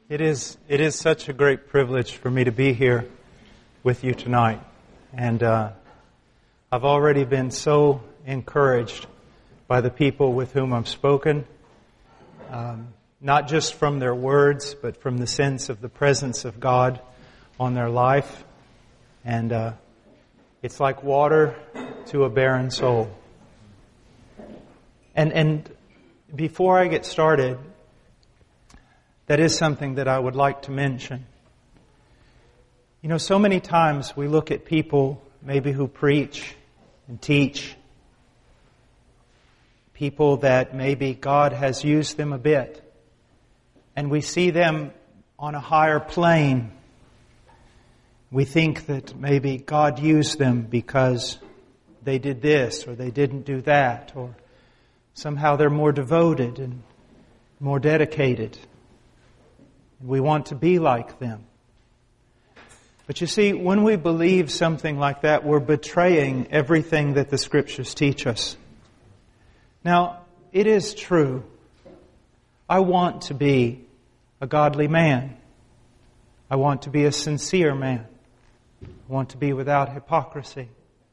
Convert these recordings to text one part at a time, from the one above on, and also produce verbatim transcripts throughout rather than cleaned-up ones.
It is it is such a great privilege for me to be here with you tonight. And uh, I've already been so encouraged by the people with whom I've spoken, um, not just from their words, but from the sense of the presence of God on their life. And uh, it's like water to a barren soul. And and before I get started, that is something that I would like to mention. You know, so many times we look at people maybe who preach and teach, people that maybe God has used them a bit, and we see them on a higher plane. We think that maybe God used them because they did this or they didn't do that, or somehow they're more devoted and more dedicated. We want to be like them. But you see, when we believe something like that, we're betraying everything that the Scriptures teach us. Now, it is true. I want to be a godly man. I want to be a sincere man. I want to be without hypocrisy.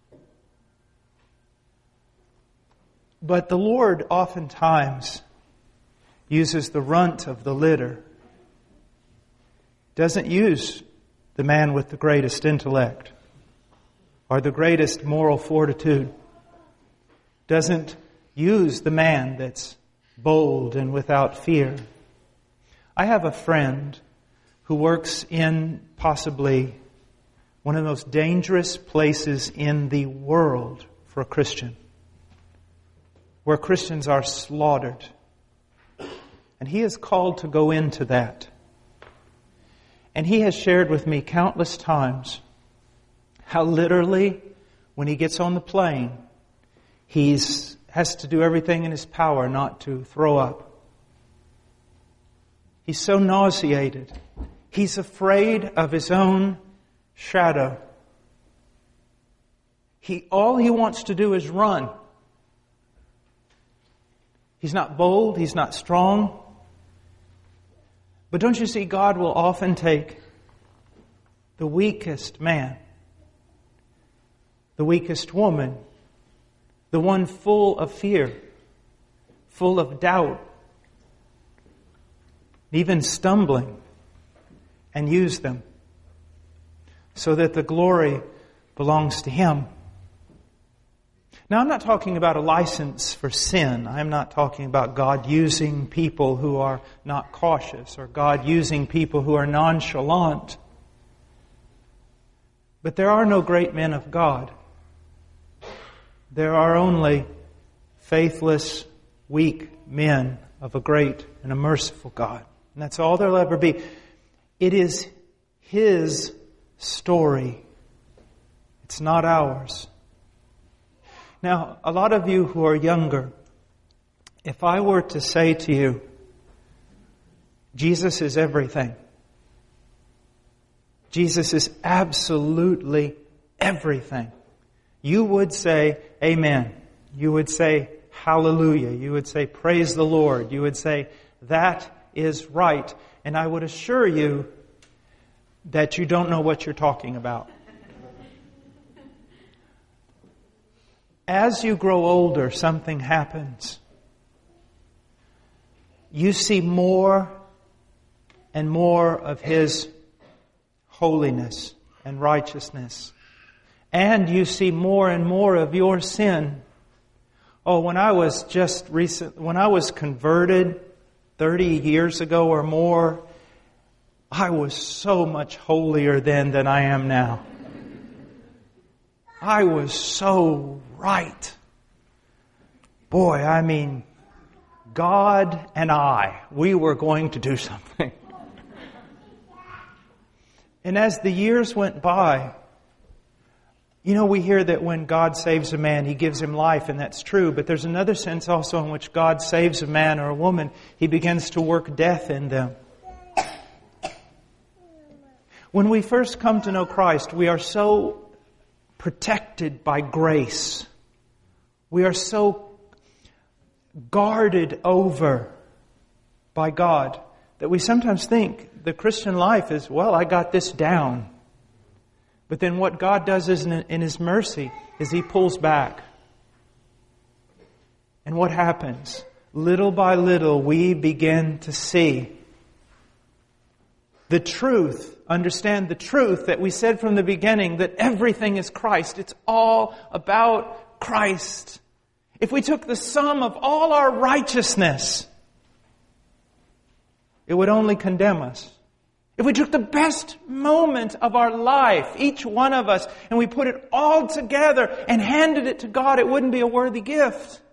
But the Lord oftentimes uses the runt of the litter. Doesn't use the man with the greatest intellect or the greatest moral fortitude. Doesn't use the man that's bold and without fear. I have a friend who works in possibly one of the most dangerous places in the world for a Christian, where Christians are slaughtered. And he is called to go into that. And he has shared with me countless times how literally, when he gets on the plane, he has to do everything in his power not to throw up. He's so nauseated. He's afraid of his own shadow. He, all he wants to do is run. He's not bold. He's not strong. But don't you see, God will often take the weakest man, the weakest woman, the one full of fear, full of doubt, even stumbling, and use them so that the glory belongs to Him. Now, I'm not talking about a license for sin. I'm not talking about God using people who are not cautious or God using people who are nonchalant. But there are no great men of God. There are only faithless, weak men of a great and a merciful God. And that's all there'll ever be. It is His story. It's not ours. Now, a lot of you who are younger, if I were to say to you, Jesus is everything. Jesus is absolutely everything. You would say, Amen. You would say, Hallelujah. You would say, Praise the Lord. You would say, that is right. And I would assure you that you don't know what you're talking about. As you grow older, something happens. You see more and more of His holiness and righteousness. And you see more and more of your sin. Oh, when I was just recent, when I was converted thirty years ago or more, I was so much holier then than I am now. I was so right. Boy, I mean, God and I, we were going to do something. And as the years went by, you know, we hear that when God saves a man, He gives him life, and that's true. But there's another sense also in which God saves a man or a woman. He begins to work death in them. When we first come to know Christ, we are so protected by grace. We are so guarded over by God that we sometimes think the Christian life is, well, I got this down. But then what God does is in, in His mercy is He pulls back. And what happens? Little by little we begin to see the truth, understand the truth that we said from the beginning, that everything is Christ. It's all about Christ. If we took the sum of all our righteousness, it would only condemn us. If we took the best moment of our life, each one of us, and we put it all together and handed it to God, it wouldn't be a worthy gift.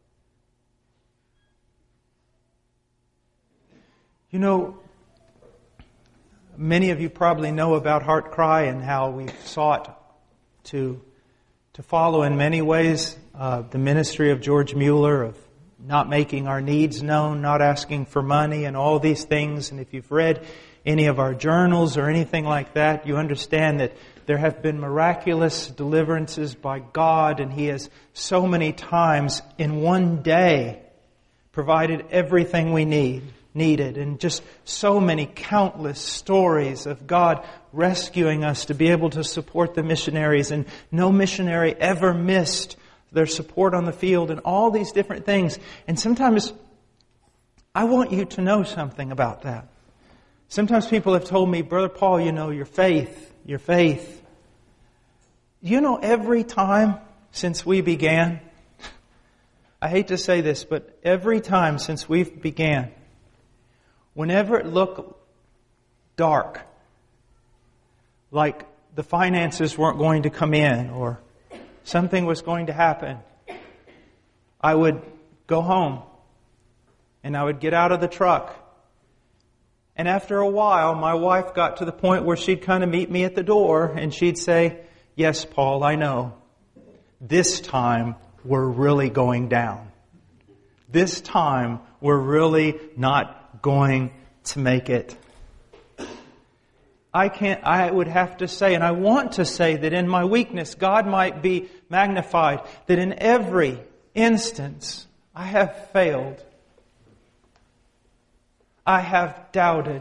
You know, many of you probably know about Heart Cry and how we've sought to, to follow in many ways uh, the ministry of George Mueller of not making our needs known, not asking for money, and all these things. And if you've read any of our journals or anything like that, you understand that there have been miraculous deliverances by God, and He has so many times in one day provided everything we need, needed, and just so many countless stories of God rescuing us to be able to support the missionaries, and no missionary ever missed their support on the field, and all these different things. And sometimes I want you to know something about that. Sometimes people have told me, Brother Paul, you know, your faith, your faith. You know, every time since we began, I hate to say this, but every time since we began, whenever it looked dark, like the finances weren't going to come in or something was going to happen, I would go home and I would get out of the truck. And after a while, my wife got to the point where she'd kind of meet me at the door and she'd say, yes, Paul, I know. This time we're really going down. This time we're really not going to make it. I can't, I would have to say, and I want to say that in my weakness, God might be magnified, that in every instance, I have failed. I have doubted.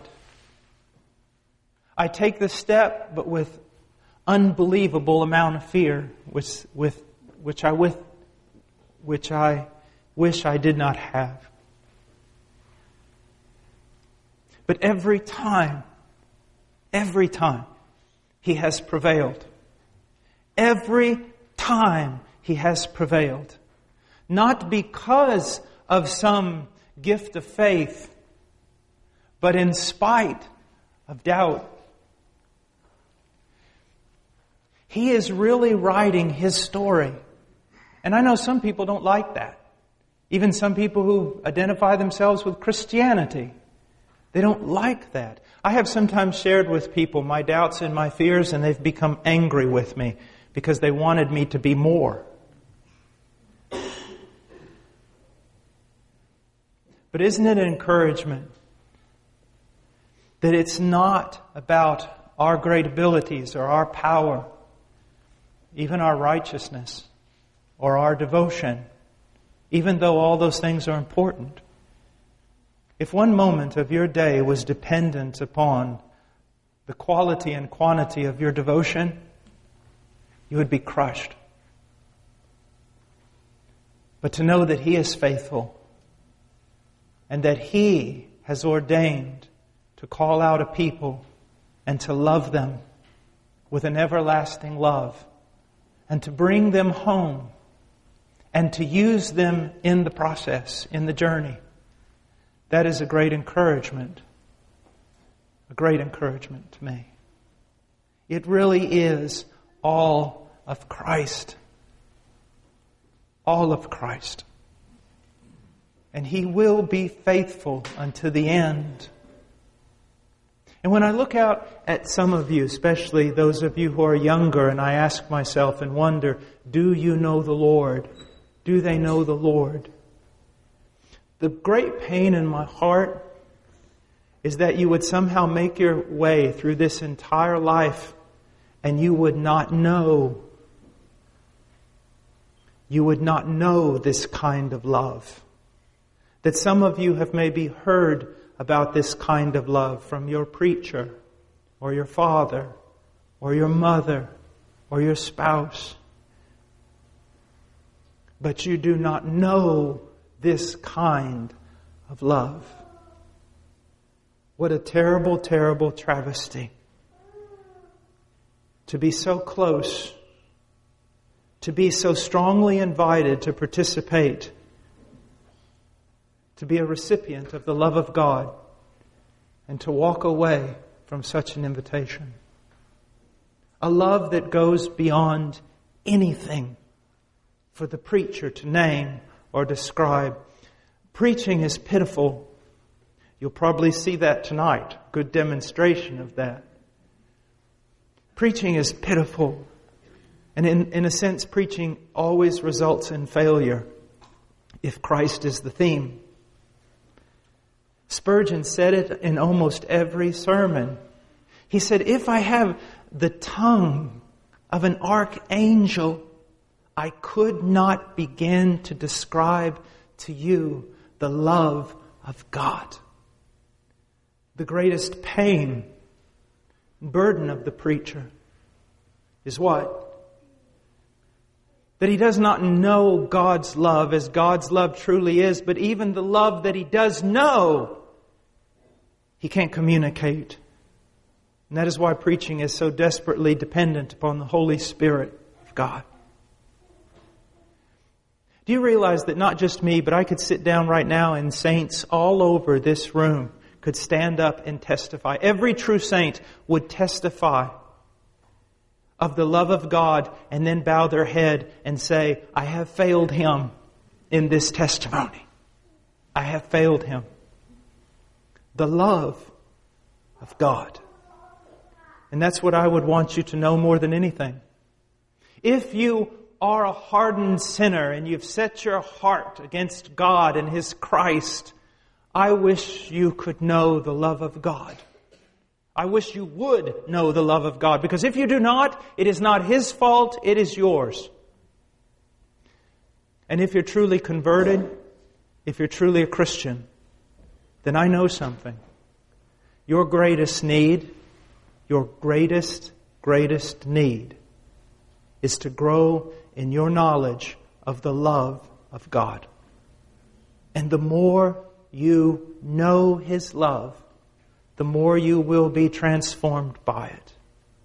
I take the step, but with unbelievable amount of fear, which, with, which I with, which I wish I did not have. But every time, every time, He has prevailed. Every time He has prevailed. Not because of some gift of faith, but in spite of doubt. He is really writing His story. And I know some people don't like that. Even some people who identify themselves with Christianity, they don't like that. I have sometimes shared with people my doubts and my fears, and they've become angry with me because they wanted me to be more. But isn't it an encouragement that it's not about our great abilities or our power, even our righteousness or our devotion, even though all those things are important? If one moment of your day was dependent upon the quality and quantity of your devotion, you would be crushed. But to know that He is faithful and that He has ordained to call out a people and to love them with an everlasting love and to bring them home and to use them in the process, in the journey, that is a great encouragement. A great encouragement to me. It really is all of Christ. All of Christ. And He will be faithful unto the end. And when I look out at some of you, especially those of you who are younger, and I ask myself and wonder, do you know the Lord? Do they know the Lord? The great pain in my heart is that you would somehow make your way through this entire life and you would not know. You would not know this kind of love. That some of you have maybe heard about this kind of love from your preacher or your father or your mother or your spouse. But you do not know this kind of love. What a terrible, terrible travesty. To be so close, to be so strongly invited to participate, to be a recipient of the love of God, and to walk away from such an invitation. A love that goes beyond anything for the preacher to name or describe. Preaching is pitiful. You'll probably see that tonight. Good demonstration of that. Preaching is pitiful. And in, in a sense, preaching always results in failure if Christ is the theme. Spurgeon said it in almost every sermon. He said, if I have the tongue of an archangel, I could not begin to describe to you the love of God. The greatest pain, burden of the preacher is what? That he does not know God's love as God's love truly is, but even the love that he does know, he can't communicate. And that is why preaching is so desperately dependent upon the Holy Spirit of God. Do you realize that not just me, but I could sit down right now and saints all over this room could stand up and testify. Every true saint would testify of the love of God and then bow their head and say, I have failed Him in this testimony. I have failed Him. The love of God. And that's what I would want you to know more than anything. If you are a hardened sinner and you've set your heart against God and His Christ, I wish you could know the love of God. I wish you would know the love of God. Because if you do not, it is not His fault, it is yours. And if you're truly converted, if you're truly a Christian, then I know something. Your greatest need, your greatest, greatest need is to grow in your knowledge of the love of God. And the more you know His love, the more you will be transformed by it.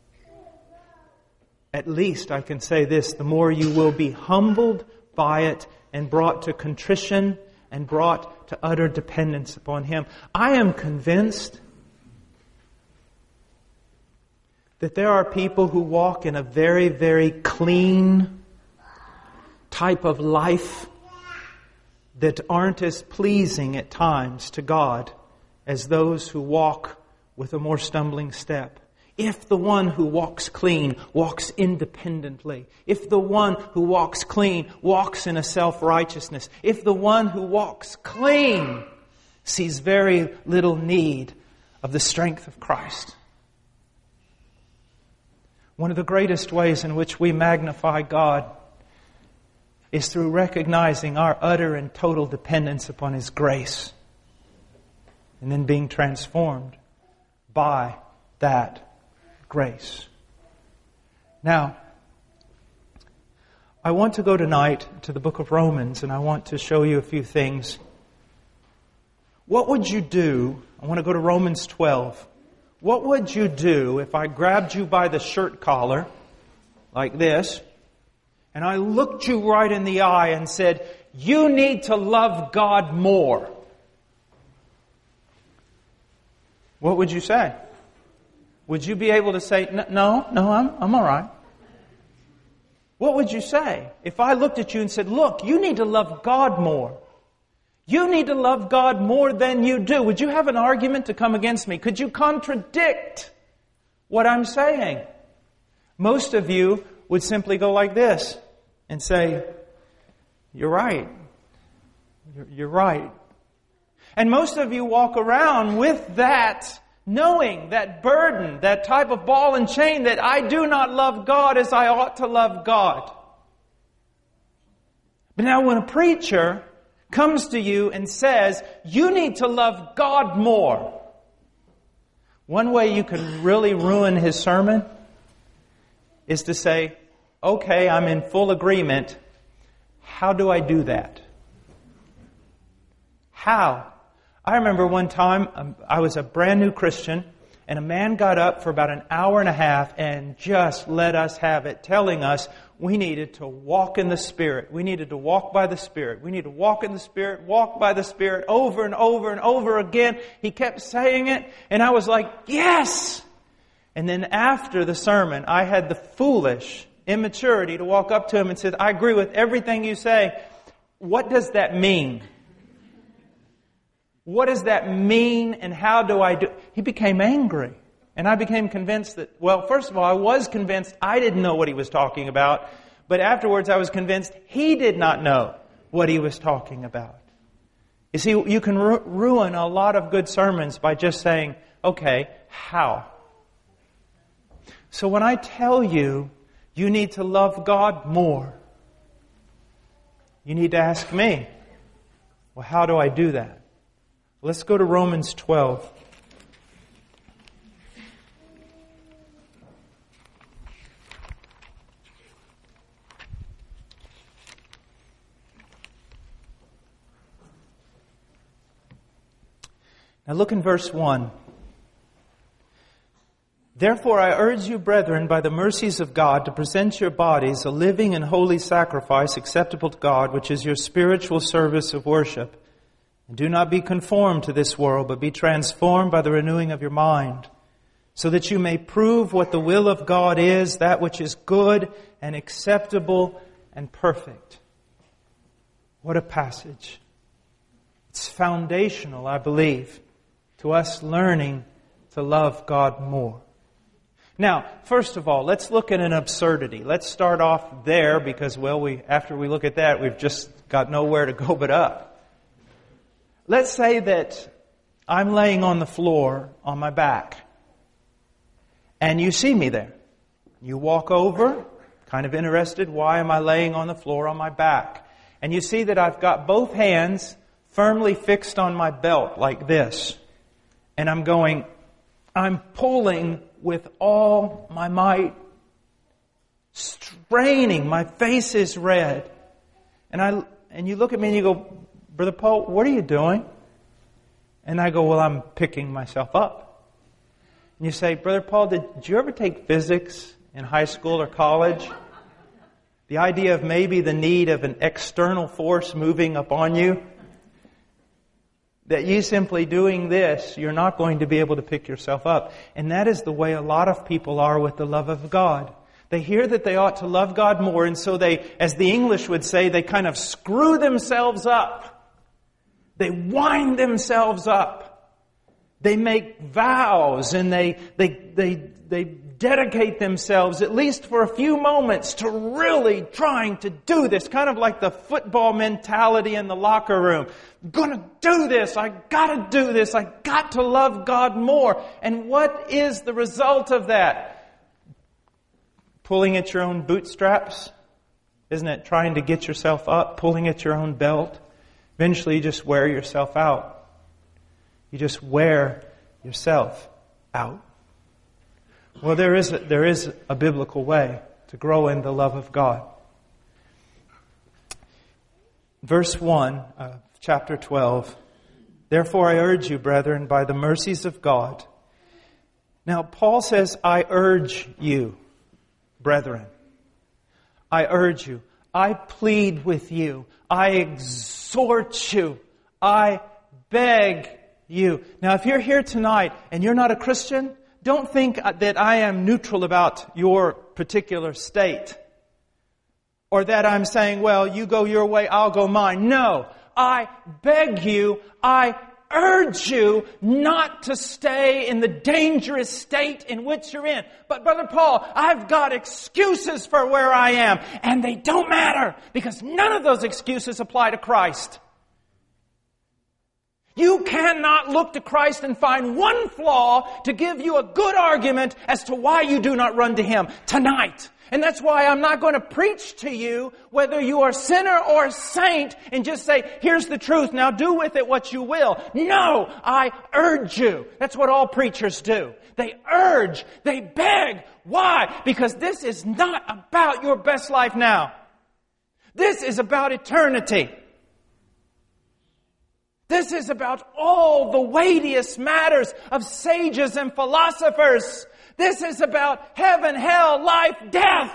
At least I can say this, the more you will be humbled by it and brought to contrition and brought to utter dependence upon Him. I am convinced that there are people who walk in a very, very clean type of life that aren't as pleasing at times to God as those who walk with a more stumbling step. If the one who walks clean walks independently, if the one who walks clean walks in a self-righteousness, if the one who walks clean sees very little need of the strength of Christ. One of the greatest ways in which we magnify God is through recognizing our utter and total dependence upon His grace and then being transformed by that grace. Now, I want to go tonight to the book of Romans and I want to show you a few things. What would you do? I want to go to Romans twelve. What would you do if I grabbed you by the shirt collar like this and I looked you right in the eye and said, you need to love God more? What would you say? Would you be able to say, no, no, I'm, I'm all right? What would you say if I looked at you and said, look, you need to love God more? You need to love God more than you do. Would you have an argument to come against me? Could you contradict what I'm saying? Most of you would simply go like this and say, you're right. You're, you're right. And most of you walk around with that knowing, that burden, that type of ball and chain that I do not love God as I ought to love God. But now when a preacher comes to you and says, you need to love God more. One way you can really ruin his sermon is to say, okay, I'm in full agreement. How do I do that? How? I remember one time um, I was a brand new Christian, and a man got up for about an hour and a half and just let us have it, telling us we needed to walk in the Spirit. We needed to walk by the Spirit. We need to walk in the Spirit, walk by the Spirit, over and over and over again. He kept saying it, and I was like, yes! And then after the sermon, I had the foolish immaturity to walk up to him and say, I agree with everything you say. What does that mean? What does that mean, and how do I do? He became angry. And I became convinced that, well, first of all, I was convinced I didn't know what he was talking about. But afterwards, I was convinced he did not know what he was talking about. You see, you can ru- ruin a lot of good sermons by just saying, okay, how? So when I tell you, you need to love God more, you need to ask me, well, how do I do that? Let's go to Romans twelve. Now look in verse one. Therefore I urge you, brethren, by the mercies of God, to present your bodies a living and holy sacrifice acceptable to God, which is your spiritual service of worship. And do not be conformed to this world, but be transformed by the renewing of your mind, so that you may prove what the will of God is, that which is good and acceptable and perfect. What a passage. It's foundational, I believe, to us learning to love God more. Now, first of all, let's look at an absurdity. Let's start off there because, well, we after we look at that, we've just got nowhere to go but up. Let's say that I'm laying on the floor on my back, and you see me there. You walk over, kind of interested, why am I laying on the floor on my back? And you see that I've got both hands firmly fixed on my belt like this. And I'm going, I'm pulling with all my might, straining, my face is red. And I and you look at me and you go, Brother Paul, what are you doing? And I go, well, I'm picking myself up. And you say, Brother Paul, did, did you ever take physics in high school or college? The idea of maybe the need of an external force moving upon you. That you simply doing this, you're not going to be able to pick yourself up. And that is the way a lot of people are with the love of God. They hear that they ought to love God more, and so they, as the English would say, they kind of screw themselves up. They wind themselves up. They make vows, and they, they, they, they dedicate themselves, at least for a few moments, to really trying to do this. Kind of like the football mentality in the locker room. I'm gonna do this. I gotta do this. I got to love God more. And what is the result of that? Pulling at your own bootstraps? Isn't it? Trying to get yourself up, pulling at your own belt. Eventually you just wear yourself out. You just wear yourself out. Well, there is a, there is a biblical way to grow in the love of God. Verse one of chapter twelve. Therefore I urge you, brethren, by the mercies of God. Now, Paul says, I urge you, brethren. I urge you. I plead with you. I exhort you. I beg you. Now, if you're here tonight and you're not a Christian, don't think that I am neutral about your particular state. Or that I'm saying, well, you go your way, I'll go mine. No. I beg you, I urge you not to stay in the dangerous state in which you're in. But Brother Paul, I've got excuses for where I am, and they don't matter because none of those excuses apply to Christ. You cannot look to Christ and find one flaw to give you a good argument as to why you do not run to Him tonight. And that's why I'm not going to preach to you whether you are sinner or saint and just say, here's the truth, now do with it what you will. No, I urge you. That's what all preachers do. They urge, they beg. Why? Because this is not about your best life now. This is about eternity. This is about all the weightiest matters of sages and philosophers. This is about heaven, hell, life, death.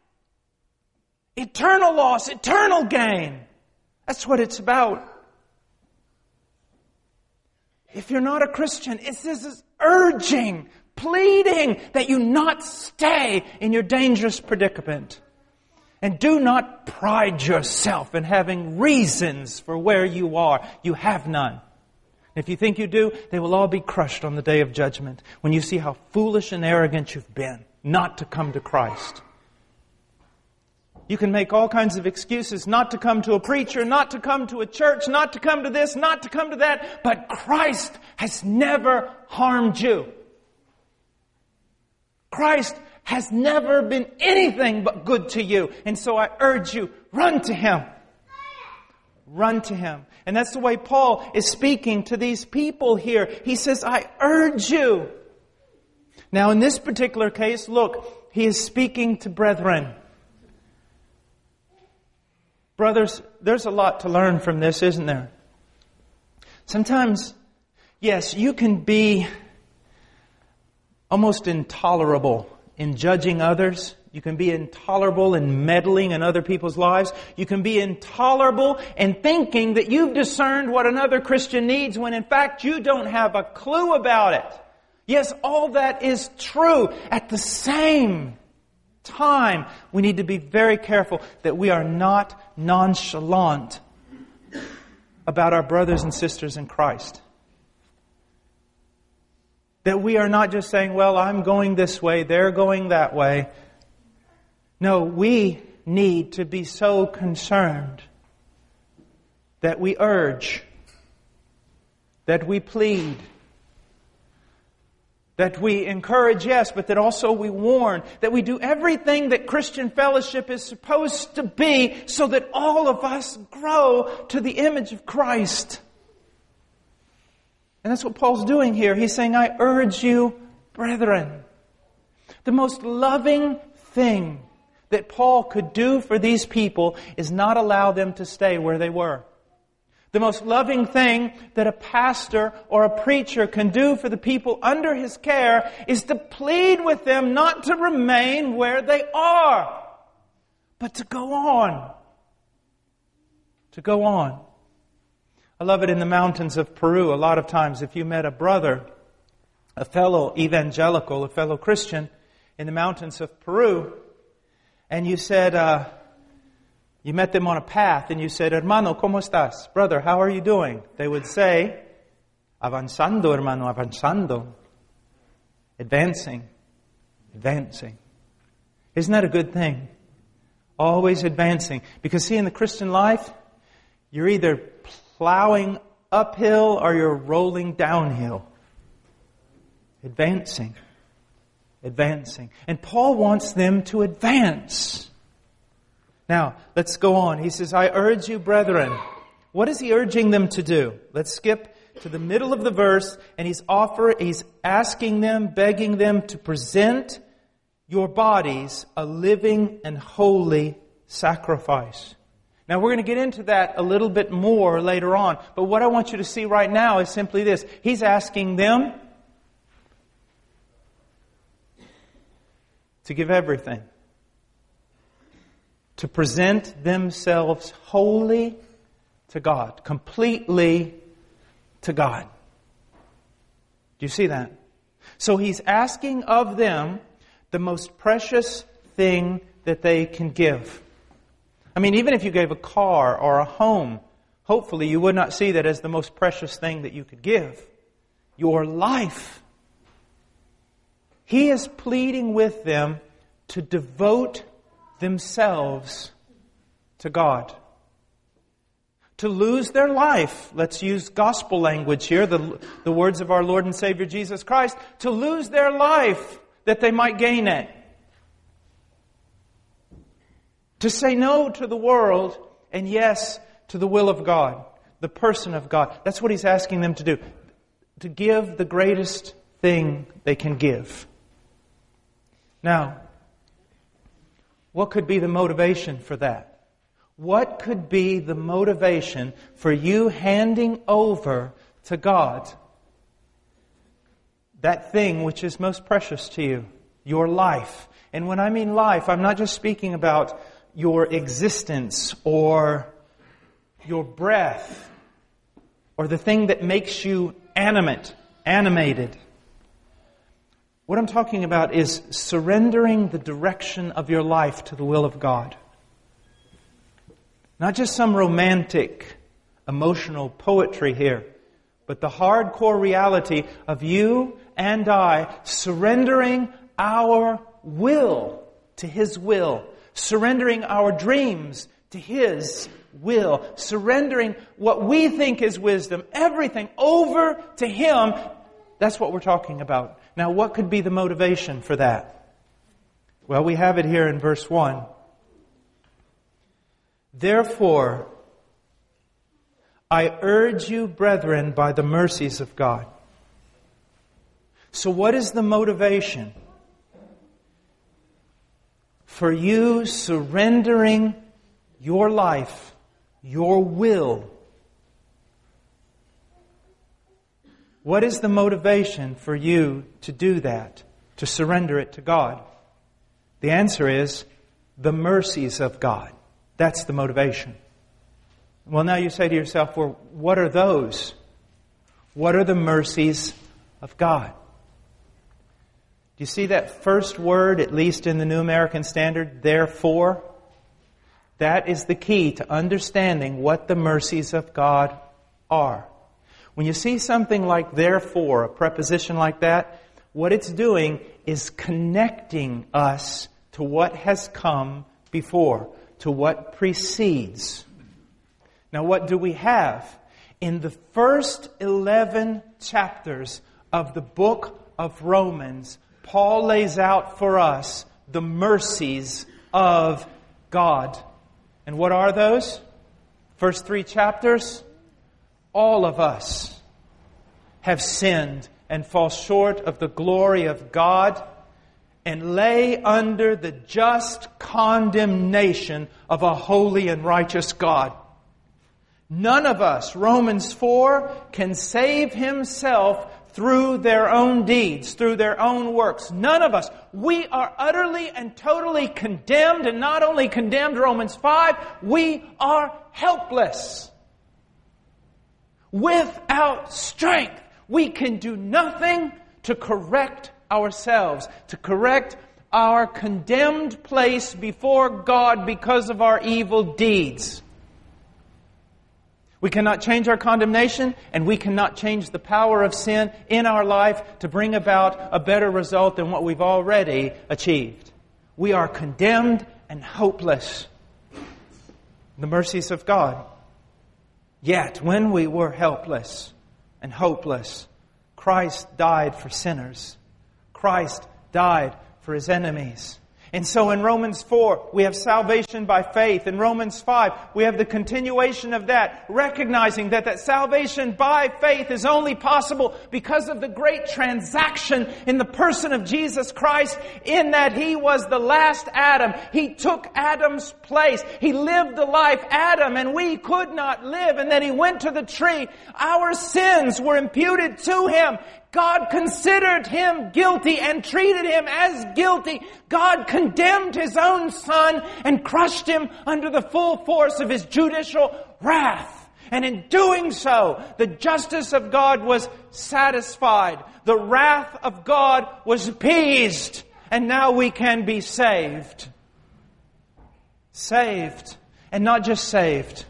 Eternal loss, eternal gain. That's what it's about. If you're not a Christian, it's this is urging, pleading that you not stay in your dangerous predicament. And do not pride yourself in having reasons for where you are. You have none. If you think you do, they will all be crushed on the day of judgment when you see how foolish and arrogant you've been not to come to Christ. You can make all kinds of excuses not to come to a preacher, not to come to a church, not to come to this, not to come to that, but Christ has never harmed you. Christ has never been anything but good to you. And so I urge you, run to Him. Run to Him. And that's the way Paul is speaking to these people here. He says, I urge you. Now in this particular case, look, he is speaking to brethren. Brothers, there's a lot to learn from this, isn't there? Sometimes, yes, you can be almost intolerable in judging others. You can be intolerable in meddling in other people's lives. You can be intolerable in thinking that you've discerned what another Christian needs when in fact you don't have a clue about it. Yes, all that is true. At the same time, we need to be very careful that we are not nonchalant about our brothers and sisters in Christ. That we are not just saying, well, I'm going this way, they're going that way. No, we need to be so concerned that we urge, that we plead, that we encourage, yes, but that also we warn, that we do everything that Christian fellowship is supposed to be so that all of us grow to the image of Christ. And that's what Paul's doing here. He's saying, I urge you, brethren. The most loving thing that Paul could do for these people is not allow them to stay where they were. The most loving thing that a pastor or a preacher can do for the people under his care is to plead with them not to remain where they are, but to go on. To go on. I love it in the mountains of Peru. A lot of times if you met a brother, a fellow evangelical, a fellow Christian in the mountains of Peru, and you said, uh, you met them on a path and you said, hermano, ¿cómo estás? Brother, how are you doing? They would say, avanzando, hermano, avanzando. Advancing, advancing. Isn't that a good thing? Always advancing. Because see, in the Christian life, you're either plowing uphill or you're rolling downhill. Advancing. Advancing. And Paul wants them to advance. Now, let's go on. He says, I urge you, brethren. What is he urging them to do? Let's skip to the middle of the verse, and he's offer, he's asking them, begging them to present your bodies a living and holy sacrifice. Now, we're going to get into that a little bit more later on, but what I want you to see right now is simply this. He's asking them to give everything. To present themselves wholly to God. Completely to God. Do you see that? So he's asking of them the most precious thing that they can give. I mean, even if you gave a car or a home, hopefully you would not see that as the most precious thing that you could give. Your life. He is pleading with them to devote themselves to God. to lose their life. Let's use gospel language here, the, the words of our Lord and Savior Jesus Christ, to lose their life that they might gain it. To say no to the world and yes to the will of God, the person of God. That's what He's asking them to do. To give the greatest thing they can give. Now, what could be the motivation for that? What could be the motivation for you handing over to God that thing which is most precious to you, your life? And when I mean life, I'm not just speaking about your existence or your breath or the thing that makes you animate, animated. What I'm talking about is surrendering the direction of your life to the will of God. Not just some romantic, emotional poetry here, but the hardcore reality of you and I surrendering our will to His will, surrendering our dreams to His will, surrendering what we think is wisdom, everything over to Him. That's what we're talking about. Now, what could be the motivation for that? Well, we have it here in verse one. Therefore, I urge you, brethren, by the mercies of God. So what is the motivation for you surrendering your life, your will? What is the motivation for you to do that, to surrender it to God? The answer is the mercies of God. That's the motivation. Well, now you say to yourself, well, what are those? What are the mercies of God? Do you see that first word, at least in the New American Standard, therefore? That is the key to understanding what the mercies of God are. When you see something like therefore, a preposition like that, what it's doing is connecting us to what has come before, to what precedes. Now, what do we have? In the first eleven chapters of the book of Romans, Paul lays out for us the mercies of God. And what are those? First three chapters. All of us have sinned and fall short of the glory of God and lay under the just condemnation of a holy and righteous God. None of us, Romans four, can save himself through their own deeds, through their own works. None of us. We are utterly and totally condemned, and not only condemned, Romans five, we are helpless. Without strength, we can do nothing to correct ourselves, to correct our condemned place before God because of our evil deeds. We cannot change our condemnation, and we cannot change the power of sin in our life to bring about a better result than what we've already achieved. We are condemned and hopeless. The mercies of God. Yet, when we were helpless and hopeless, Christ died for sinners. Christ died for His enemies. And so in Romans four, we have salvation by faith. In Romans five, we have the continuation of that, recognizing that that salvation by faith is only possible because of the great transaction in the person of Jesus Christ, in that He was the last Adam. He took Adam's place. He lived the life Adam and we could not live. And then He went to the tree. Our sins were imputed to Him. God considered Him guilty and treated Him as guilty. God condemned His own Son and crushed Him under the full force of His judicial wrath. And in doing so, the justice of God was satisfied. The wrath of God was appeased. And now we can be saved. Saved. And not just saved.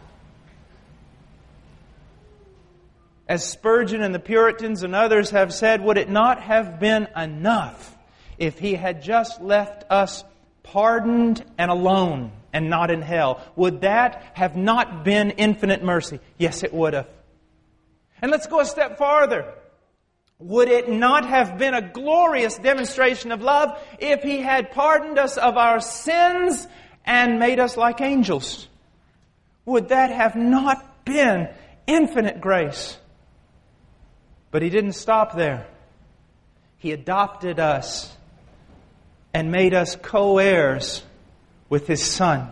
As Spurgeon and the Puritans and others have said, would it not have been enough if He had just left us pardoned and alone? and not in hell. Would that have not been infinite mercy? Yes, it would have. And let's go a step farther. Would it not have been a glorious demonstration of love if He had pardoned us of our sins and made us like angels? Would that have not been infinite grace? But He didn't stop there. He adopted us and made us co-heirs with His Son,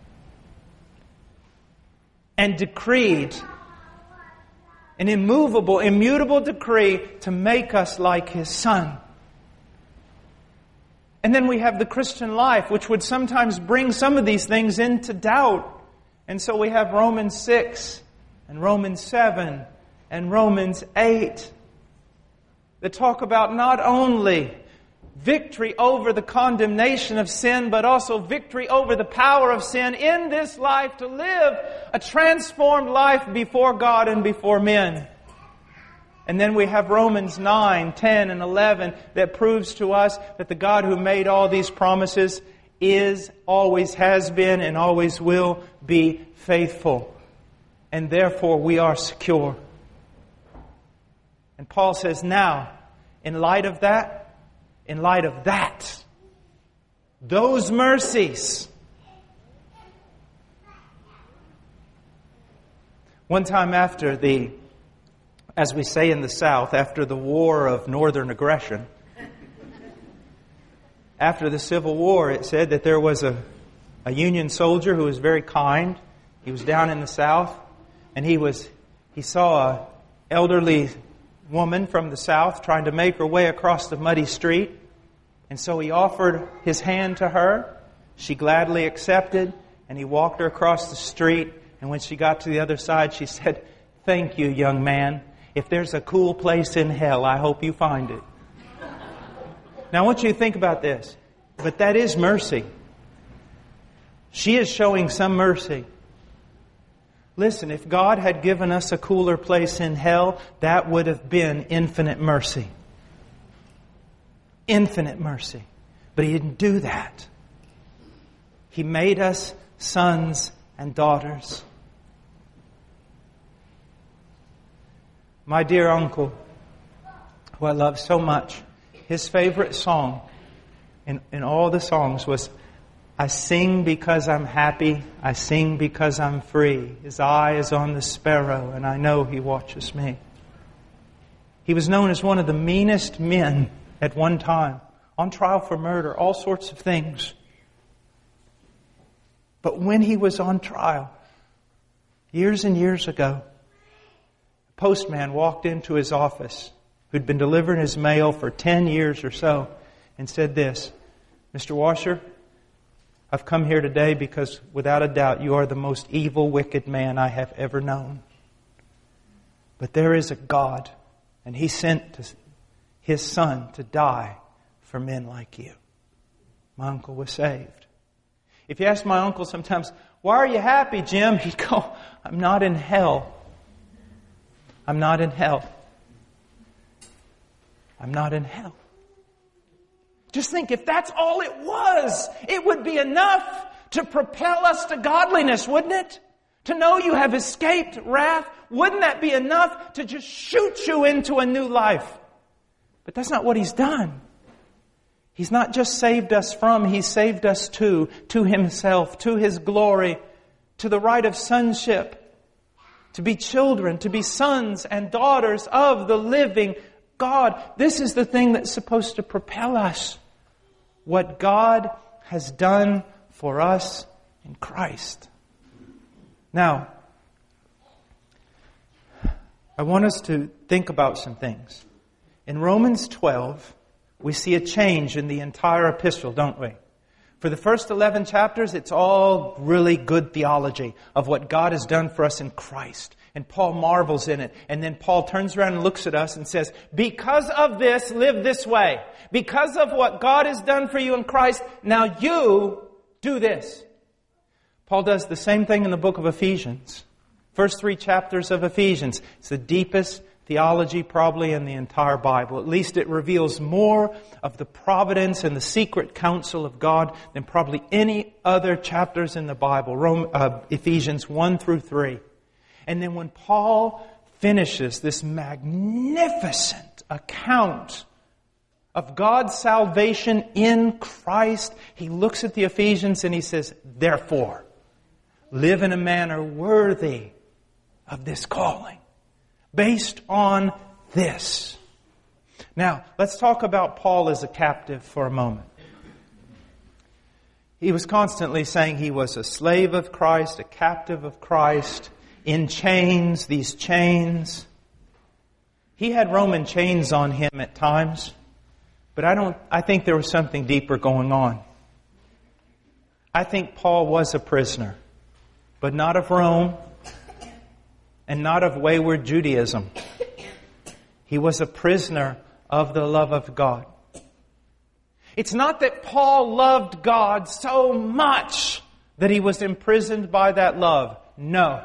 and decreed an immovable, immutable decree to make us like His Son. And then we have the Christian life, which would sometimes bring some of these things into doubt. And so we have Romans six and Romans seven and Romans eight that talk about not only victory over the condemnation of sin, but also victory over the power of sin in this life, to live a transformed life before God and before men. And then we have Romans nine, ten, and eleven that proves to us that the God who made all these promises is, always has been, and always will be faithful. And therefore we are secure. And Paul says, now, in light of that, In light of that, those mercies. One time after the, as we say in the South, after the war of northern aggression, after the Civil War, it said that there was a, a Union soldier who was very kind. He was down in the South, and he was he saw an elderly woman from the South trying to make her way across the muddy street. And so he offered his hand to her. She gladly accepted, and he walked her across the street. And when she got to the other side, she said, "Thank you, young man. If there's a cool place in hell, I hope you find it." Now I want you to think about this. But that is mercy. She is showing some mercy. Listen, if God had given us a cooler place in hell, that would have been infinite mercy. Infinite mercy. But He didn't do that. He made us sons and daughters. My dear uncle, who I love so much, his favorite song in, in all the songs was, "I sing because I'm happy, I sing because I'm free. His eye is on the sparrow, and I know He watches me." He was known as one of the meanest men at one time, on trial for murder, all sorts of things. But when he was on trial, years and years ago, a postman walked into his office who'd been delivering his mail for ten years or so and said this, "Mister Washer, I've come here today because without a doubt you are the most evil, wicked man I have ever known. But there is a God, and He sent to His Son to die for men like you." My uncle was saved. If you ask my uncle sometimes, "Why are you happy, Jim?" he'd go, "I'm not in hell. I'm not in hell. I'm not in hell." Just think, if that's all it was, it would be enough to propel us to godliness, wouldn't it? To know you have escaped wrath, wouldn't that be enough to just shoot you into a new life? But that's not what He's done. He's not just saved us from, He's saved us to, to Himself, to His glory, to the right of sonship, to be children, to be sons and daughters of the living God. This is the thing that's supposed to propel us. What God has done for us in Christ. Now, I want us to think about some things. In Romans twelve, we see a change in the entire epistle, don't we? For the first eleven chapters, it's all really good theology of what God has done for us in Christ. And Paul marvels in it. And then Paul turns around and looks at us and says, because of this, live this way. Because of what God has done for you in Christ, now you do this. Paul does the same thing in the book of Ephesians. First three chapters of Ephesians. It's the deepest theology probably in the entire Bible. At least it reveals more of the providence and the secret counsel of God than probably any other chapters in the Bible, Rome, uh, Ephesians one through three. And then when Paul finishes this magnificent account of God's salvation in Christ, he looks at the Ephesians and he says, therefore, live in a manner worthy of this calling, based on this. Now, let's talk about Paul as a captive for a moment. He was constantly saying he was a slave of Christ, a captive of Christ, in chains, these chains. He had Roman chains on him at times, but I don't, I think there was something deeper going on. I think Paul was a prisoner, but not of Rome and not of wayward Judaism. He was a prisoner of the love of God. It's not that Paul loved God so much that he was imprisoned by that love. No.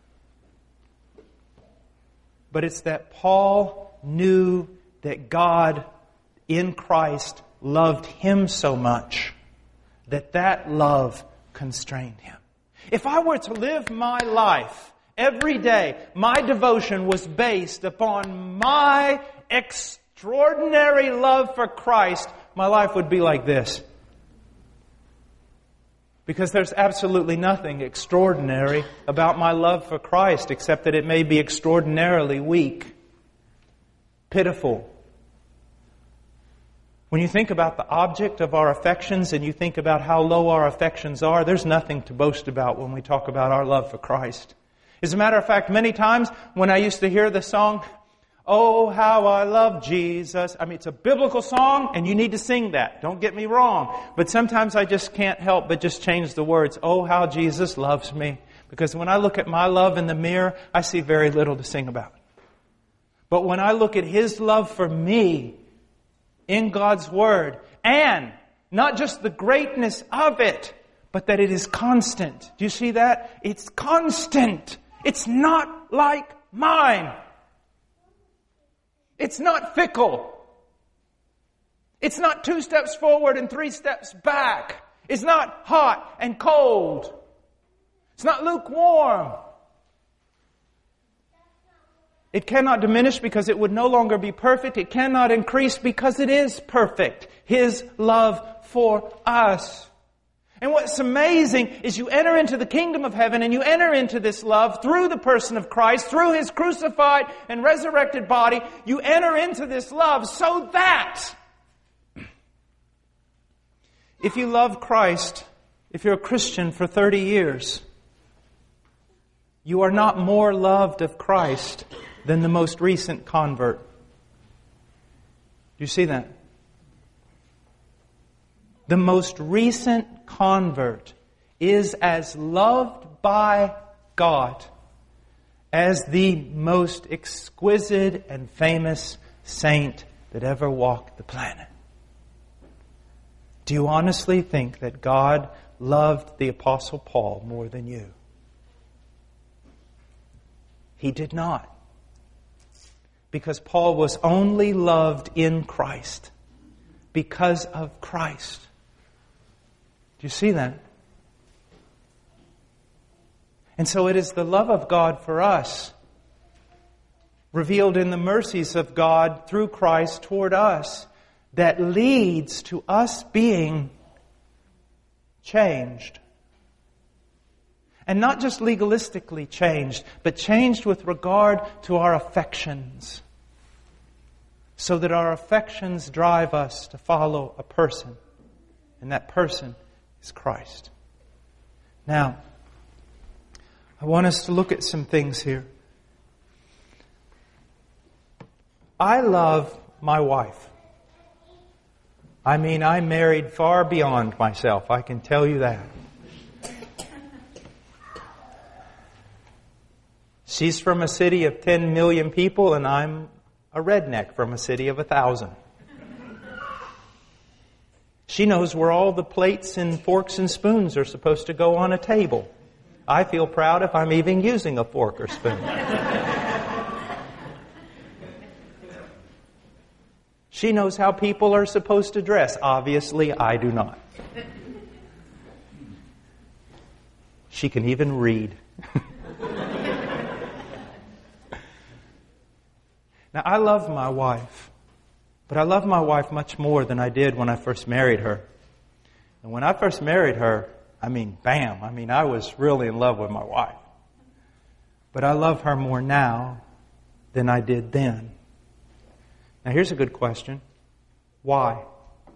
But it's that Paul knew that God in Christ loved him so much that that love constrained him. If I were to live my life every day, my devotion was based upon my extraordinary love for Christ, my life would be like this. Because there's absolutely nothing extraordinary about my love for Christ except that it may be extraordinarily weak, pitiful. When you think about the object of our affections and you think about how low our affections are, there's nothing to boast about when we talk about our love for Christ. As a matter of fact, many times when I used to hear the song, "Oh, how I love Jesus," I mean, it's a biblical song and you need to sing that. Don't get me wrong. But sometimes I just can't help but just change the words. "Oh, how Jesus loves me." Because when I look at my love in the mirror, I see very little to sing about. But when I look at His love for me in God's Word, and not just the greatness of it, but that it is constant. Do you see that? It's constant. It's not like mine. It's not fickle. It's not two steps forward and three steps back. It's not hot and cold. It's not lukewarm. It cannot diminish because it would no longer be perfect. It cannot increase because it is perfect. His love for us. And what's amazing is you enter into the kingdom of heaven and you enter into this love through the person of Christ, through His crucified and resurrected body. You enter into this love so that if you love Christ, if you're a Christian for thirty years, you are not more loved of Christ than the most recent convert. Do you see that? The most recent convert is as loved by God as the most exquisite and famous saint that ever walked the planet. Do you honestly think that God loved the Apostle Paul more than you? He did not. Because Paul was only loved in Christ. Because of Christ. Do you see that? And so it is the love of God for us, revealed in the mercies of God through Christ toward us, that leads to us being changed. And not just legalistically changed, but changed with regard to our affections. So that our affections drive us to follow a person. And that person is Christ. Now, I want us to look at some things here. I love my wife. I mean, I married far beyond myself. I can tell you that. She's from a city of ten million people, and I'm a redneck from a city of a thousand. She knows where all the plates and forks and spoons are supposed to go on a table. I feel proud if I'm even using a fork or spoon. She knows how people are supposed to dress. Obviously, I do not. She can even read. Now, I love my wife, but I love my wife much more than I did when I first married her. And when I first married her, I mean, bam, I mean, I was really in love with my wife. But I love her more now than I did then. Now, here's a good question. Why?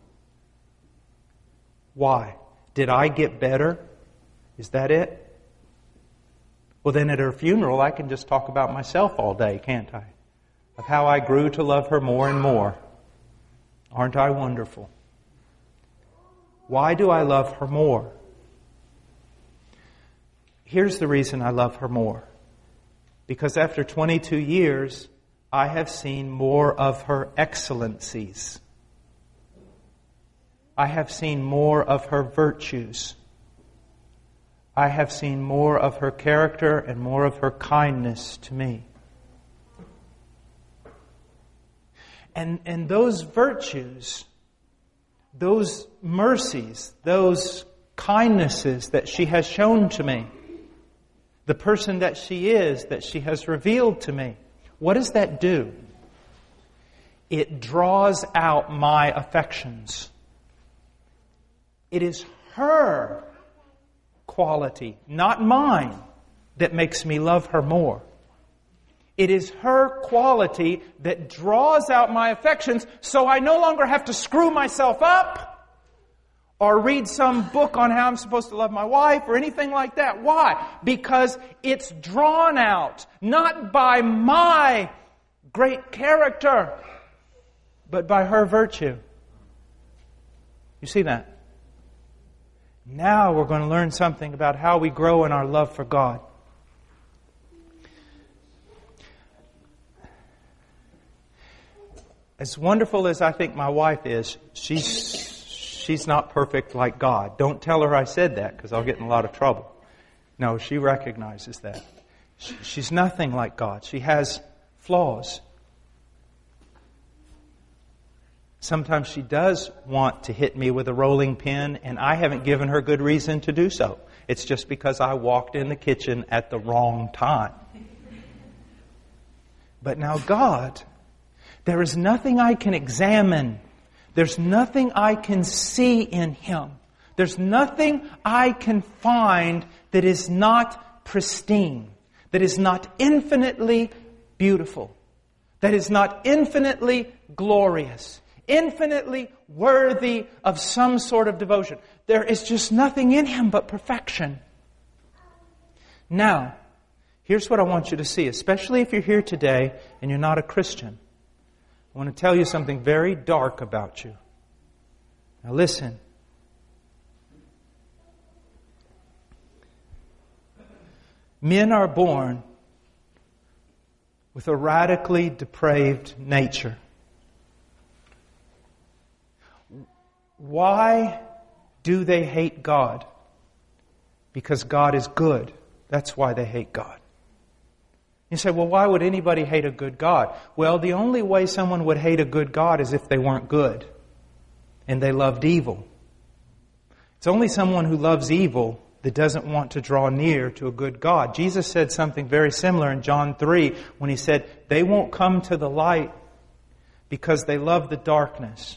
Why? Did I get better? Is that it? Well, then at her funeral, I can just talk about myself all day, can't I? Of how I grew to love her more and more. Aren't I wonderful? Why do I love her more? Here's the reason I love her more. Because after twenty-two years, I have seen more of her excellencies. I have seen more of her virtues. I have seen more of her character and more of her kindness to me. And, and those virtues, those mercies, those kindnesses that she has shown to me, the person that she is, that she has revealed to me, what does that do? It draws out my affections. It is her quality, not mine, that makes me love her more. It is her quality that draws out my affections, so I no longer have to screw myself up or read some book on how I'm supposed to love my wife or anything like that. Why? Because it's drawn out, not by my great character, but by her virtue. You see that? Now we're going to learn something about how we grow in our love for God. As wonderful as I think my wife is, she's she's not perfect like God. Don't tell her I said that, because I'll get in a lot of trouble. No, she recognizes that. She, she's nothing like God. She has flaws. Sometimes she does want to hit me with a rolling pin, and I haven't given her good reason to do so. It's just because I walked in the kitchen at the wrong time. But now God, there is nothing I can examine. There's nothing I can see in Him. There's nothing I can find that is not pristine, that is not infinitely beautiful, that is not infinitely glorious, infinitely worthy of some sort of devotion. There is just nothing in Him but perfection. Now, here's what I want you to see, especially if you're here today and you're not a Christian. I want to tell you something very dark about you. Now listen. Men are born with a radically depraved nature. Why do they hate God? Because God is good. That's why they hate God. You say, well, why would anybody hate a good God? Well, the only way someone would hate a good God is if they weren't good and they loved evil. It's only someone who loves evil that doesn't want to draw near to a good God. Jesus said something very similar in John three when He said, they won't come to the light because they love the darkness.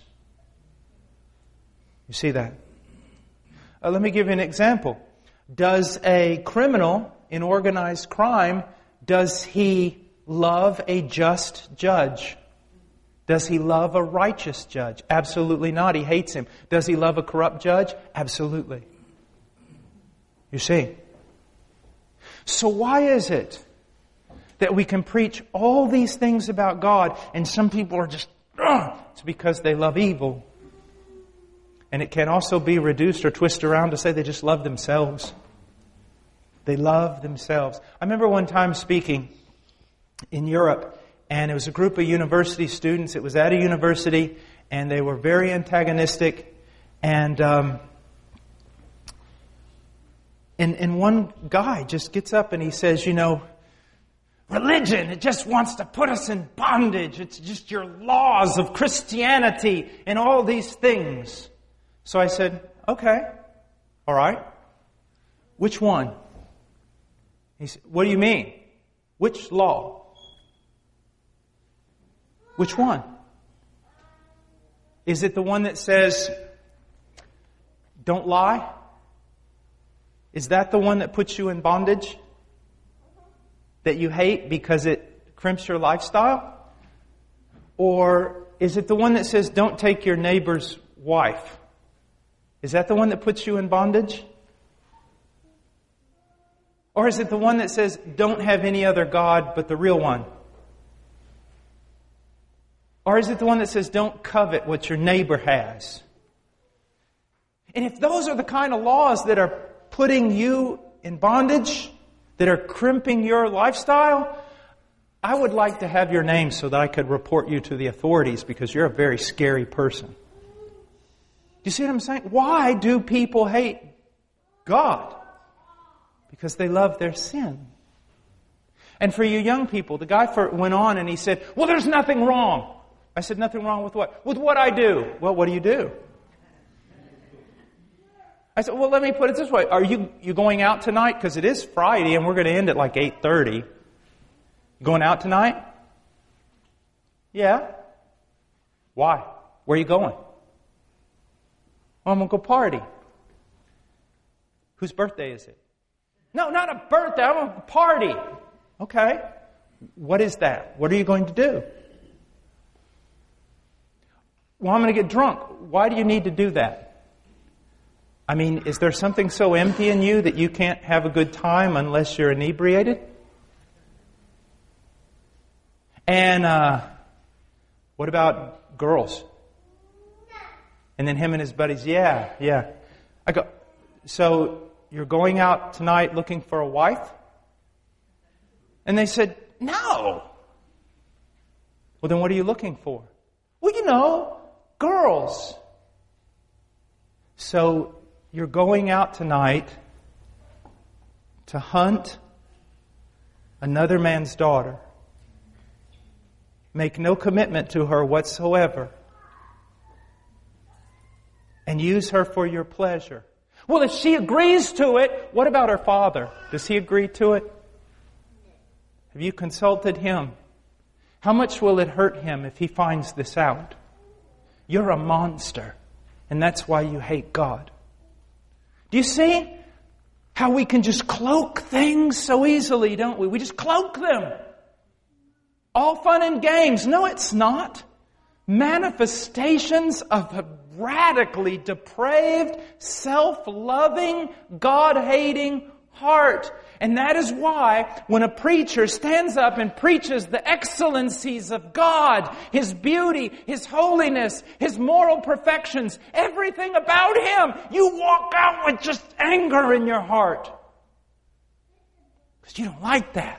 You see that? Uh, let me give you an example. Does a criminal in organized crime, does he love a just judge? Does he love a righteous judge? Absolutely not. He hates him. Does he love a corrupt judge? Absolutely. You see? So why is it that we can preach all these things about God and some people are just, ugh, it's because they love evil. And it can also be reduced or twisted around to say they just love themselves. They love themselves. I remember one time speaking in Europe, and it was a group of university students. It was at a university, and they were very antagonistic. And um, and, and one guy just gets up and he says, you know, religion, it just wants to put us in bondage. It's just your laws of Christianity and all these things. So I said, okay, all right. Which one? He said, what do you mean? Which law? Which one? Is it the one that says, don't lie? Is that the one that puts you in bondage? That you hate because it crimps your lifestyle? Or is it the one that says, don't take your neighbor's wife? Is that the one that puts you in bondage? Or is it the one that says, don't have any other God but the real one? Or is it the one that says, don't covet what your neighbor has? And if those are the kind of laws that are putting you in bondage, that are crimping your lifestyle, I would like to have your name so that I could report you to the authorities, because you're a very scary person. Do you see what I'm saying? Why do people hate God? Because they love their sin. And for you young people, the guy went on and he said, well, there's nothing wrong. I said, nothing wrong with what? With what I do. Well, what do you do? I said, well, let me put it this way. Are you you going out tonight? Because it is Friday and we're going to end at like eight thirty. Going out tonight? Yeah. Why? Where are you going? Well, I'm going to go party. Whose birthday is it? No, not a birthday. I'm going to party. Okay. What is that? What are you going to do? Well, I'm going to get drunk. Why do you need to do that? I mean, is there something so empty in you that you can't have a good time unless you're inebriated? And uh, what about girls? And then him and his buddies, yeah, yeah. I go, so you're going out tonight looking for a wife? And they said, no. Well, then what are you looking for? Well, you know, girls. So you're going out tonight to hunt another man's daughter. Make no commitment to her whatsoever. And use her for your pleasure. Well, if she agrees to it, what about her father? Does he agree to it? Have you consulted him? How much will it hurt him if he finds this out? You're a monster, and that's why you hate God. Do you see how we can just cloak things so easily, don't we? We just cloak them. All fun and games. No, it's not. Manifestations of a radically depraved, self-loving, God-hating heart. And that is why when a preacher stands up and preaches the excellencies of God, His beauty, His holiness, His moral perfections, everything about Him, you walk out with just anger in your heart. Because you don't like that.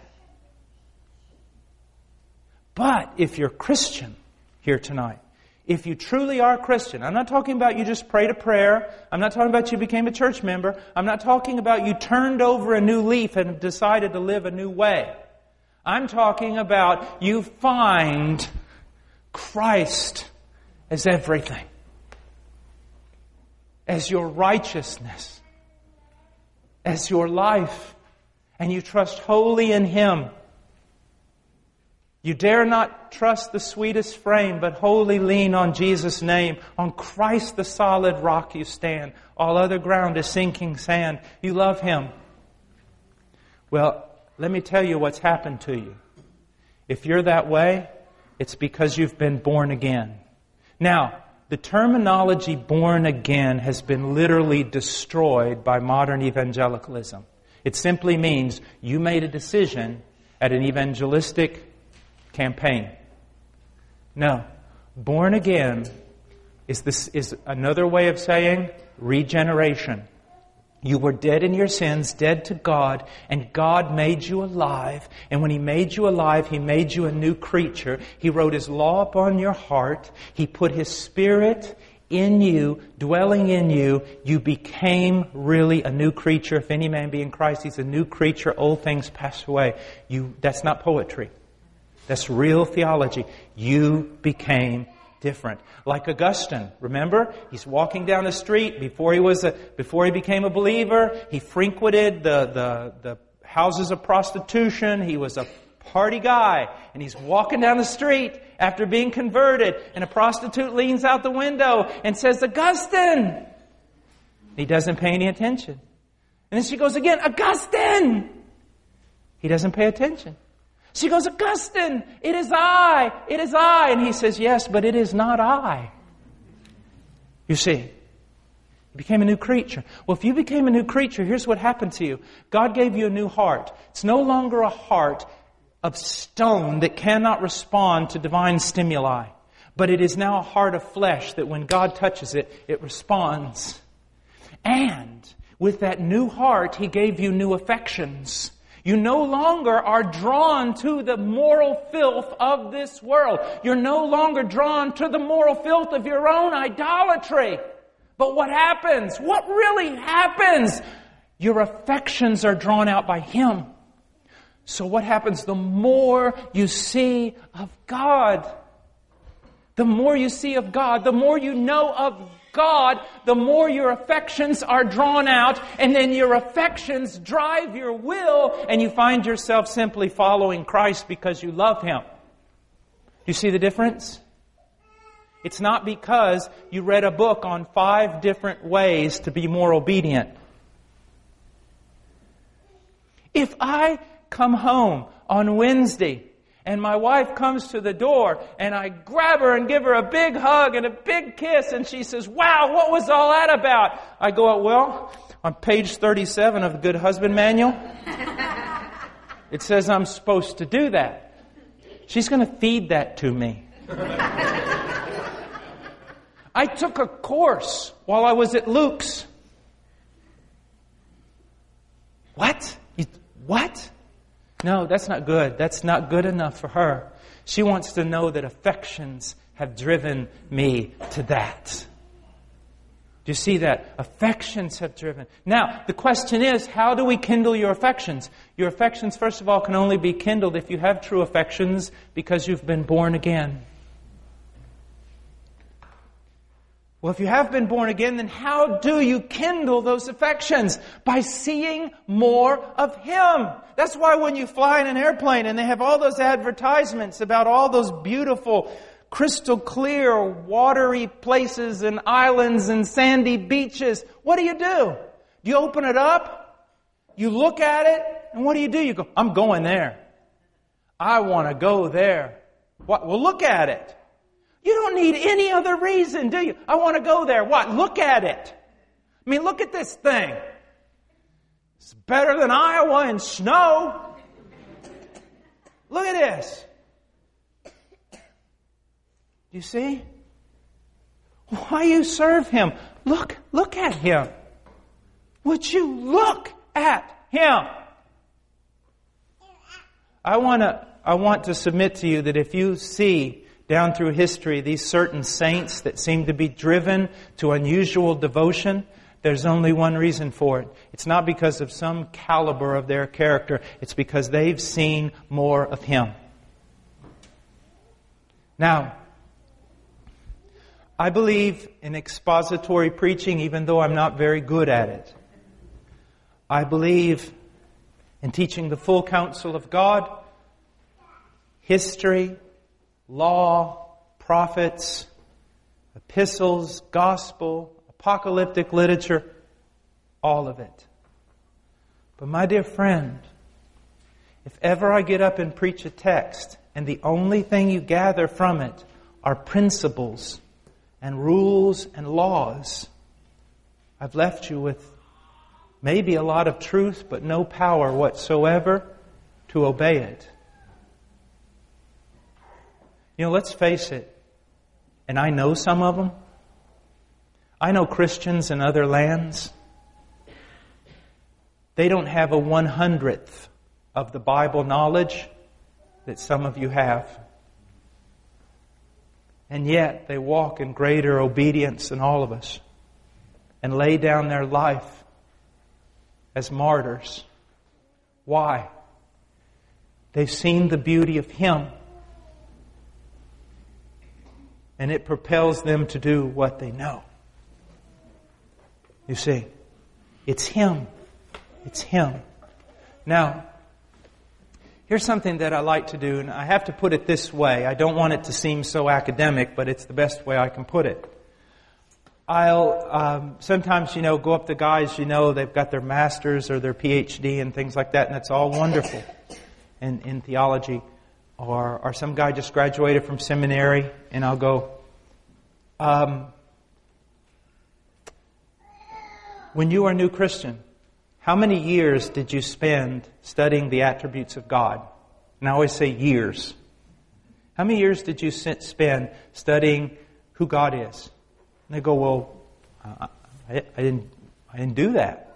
But if you're Christian here tonight, if you truly are a Christian, I'm not talking about you just prayed a prayer. I'm not talking about you became a church member. I'm not talking about you turned over a new leaf and decided to live a new way. I'm talking about you find Christ as everything. As your righteousness. As your life. And you trust wholly in Him. You dare not trust the sweetest frame, but wholly lean on Jesus' name. On Christ the solid rock you stand. All other ground is sinking sand. You love Him. Well, let me tell you what's happened to you. If you're that way, it's because you've been born again. Now, the terminology born again has been literally destroyed by modern evangelicalism. It simply means you made a decision at an evangelistic campaign. No. Born again is this is another way of saying regeneration. You were dead in your sins, dead to God, and God made you alive. And when He made you alive, He made you a new creature. He wrote His law upon your heart. He put His Spirit in you, dwelling in you, you became really a new creature. If any man be in Christ, he's a new creature. Old things pass away. You, that's not poetry. That's real theology. You became different. Like Augustine, remember? He's walking down the street before he was a, before he became a believer. He frequented the, the, the houses of prostitution. He was a party guy. And he's walking down the street after being converted. And a prostitute leans out the window and says, Augustine! He doesn't pay any attention. And then she goes again, Augustine! He doesn't pay attention. She goes, Augustine, it is I, it is I. And he says, yes, but it is not I. You see, you became a new creature. Well, if you became a new creature, here's what happened to you. God gave you a new heart. It's no longer a heart of stone that cannot respond to divine stimuli. But it is now a heart of flesh that when God touches it, it responds. And with that new heart, He gave you new affections. You no longer are drawn to the moral filth of this world. You're no longer drawn to the moral filth of your own idolatry. But what happens? What really happens? Your affections are drawn out by Him. So what happens? The more you see of God, the more you see of God, the more you know of God, the more your affections are drawn out, and then your affections drive your will, and you find yourself simply following Christ because you love Him. You see the difference? It's not because you read a book on five different ways to be more obedient. If I come home on Wednesday and my wife comes to the door and I grab her and give her a big hug and a big kiss and she says, wow, what was all that about? I go out, well, on page thirty-seven of the Good Husband Manual, it says I'm supposed to do that. She's going to feed that to me. I took a course while I was at Luke's. What? You, what? No, that's not good. That's not good enough for her. She wants to know that affections have driven me to that. Do you see that? Affections have driven. Now, the question is, how do we kindle your affections? Your affections, first of all, can only be kindled if you have true affections because you've been born again. Well, if you have been born again, then how do you kindle those affections? By seeing more of Him. That's why when you fly in an airplane and they have all those advertisements about all those beautiful, crystal clear, watery places and islands and sandy beaches, what do you do? Do you open it up? You look at it, and what do you do? You go, I'm going there. I want to go there. What? Well, look at it. You don't need any other reason, do you? I want to go there. What? Look at it. I mean, look at this thing. It's better than Iowa in snow. Look at this. You see? Why you serve Him? Look, look at Him. Would you look at Him? I want to, I want to submit to you that if you see down through history these certain saints that seem to be driven to unusual devotion, there's only one reason for it. It's not because of some caliber of their character. It's because they've seen more of Him. Now, I believe in expository preaching, even though I'm not very good at it. I believe in teaching the full counsel of God, history, law, prophets, epistles, gospel, apocalyptic literature, all of it. But my dear friend, if ever I get up and preach a text and the only thing you gather from it are principles and rules and laws, I've left you with maybe a lot of truth but no power whatsoever to obey it. You know, let's face it, and I know some of them. I know Christians in other lands. They don't have a one hundredth of the Bible knowledge that some of you have. And yet they walk in greater obedience than all of us and lay down their life as martyrs. Why? They've seen the beauty of Him. And it propels them to do what they know. You see, it's Him. It's Him. Now, here's something that I like to do, and I have to put it this way. I don't want it to seem so academic, but it's the best way I can put it. I'll um, sometimes, you know, go up to guys, you know, they've got their master's or their P H D and things like that, and it's all wonderful in, in theology. Or, or some guy just graduated from seminary, and I'll go, um, when you were a new Christian, how many years did you spend studying the attributes of God? And I always say years. How many years did you spend studying who God is? And they go, well, I, I, I didn't, I didn't do that.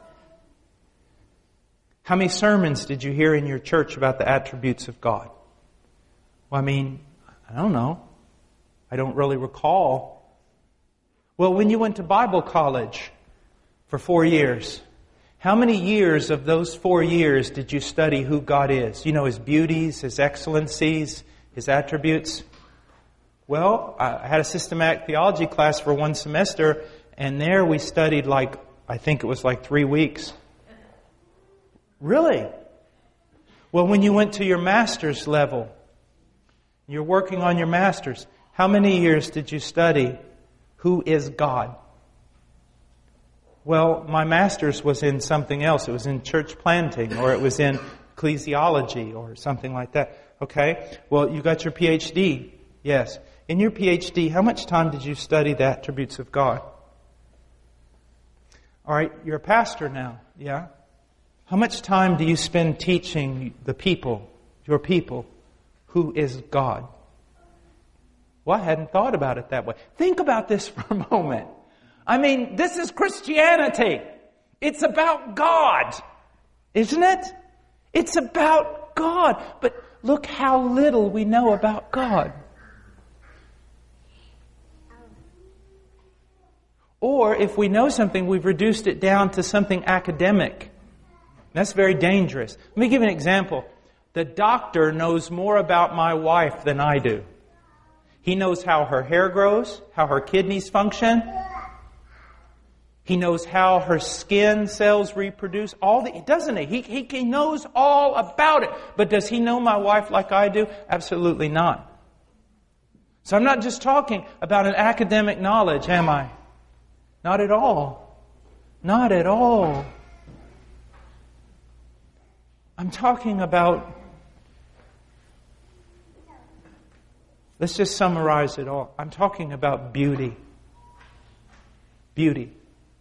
How many sermons did you hear in your church about the attributes of God? Well, I mean, I don't know. I don't really recall. Well, when you went to Bible college for four years, how many years of those four years did you study who God is? You know, His beauties, His excellencies, His attributes. Well, I had a systematic theology class for one semester, and there we studied like, I think it was like three weeks. Really? Well, when you went to your master's level, you're working on your master's, how many years did you study who is God? Well, my master's was in something else. It was in church planting, or it was in ecclesiology, or something like that. Okay? Well, you got your P H D. Yes. In your P H D, how much time did you study the attributes of God? All right, you're a pastor now. Yeah? How much time do you spend teaching the people, your people, who is God? Well, I hadn't thought about it that way. Think about this for a moment. I mean, this is Christianity. It's about God. Isn't it? It's about God. But look how little we know about God. Or if we know something, we've reduced it down to something academic. That's very dangerous. Let me give you an example. The doctor knows more about my wife than I do. He knows how her hair grows, how her kidneys function. He knows how her skin cells reproduce. All the, doesn't he? He, he? He knows all about it. But does he know my wife like I do? Absolutely not. So I'm not just talking about an academic knowledge, am I? Not at all. Not at all. I'm talking about, let's just summarize it all. I'm talking about beauty. Beauty.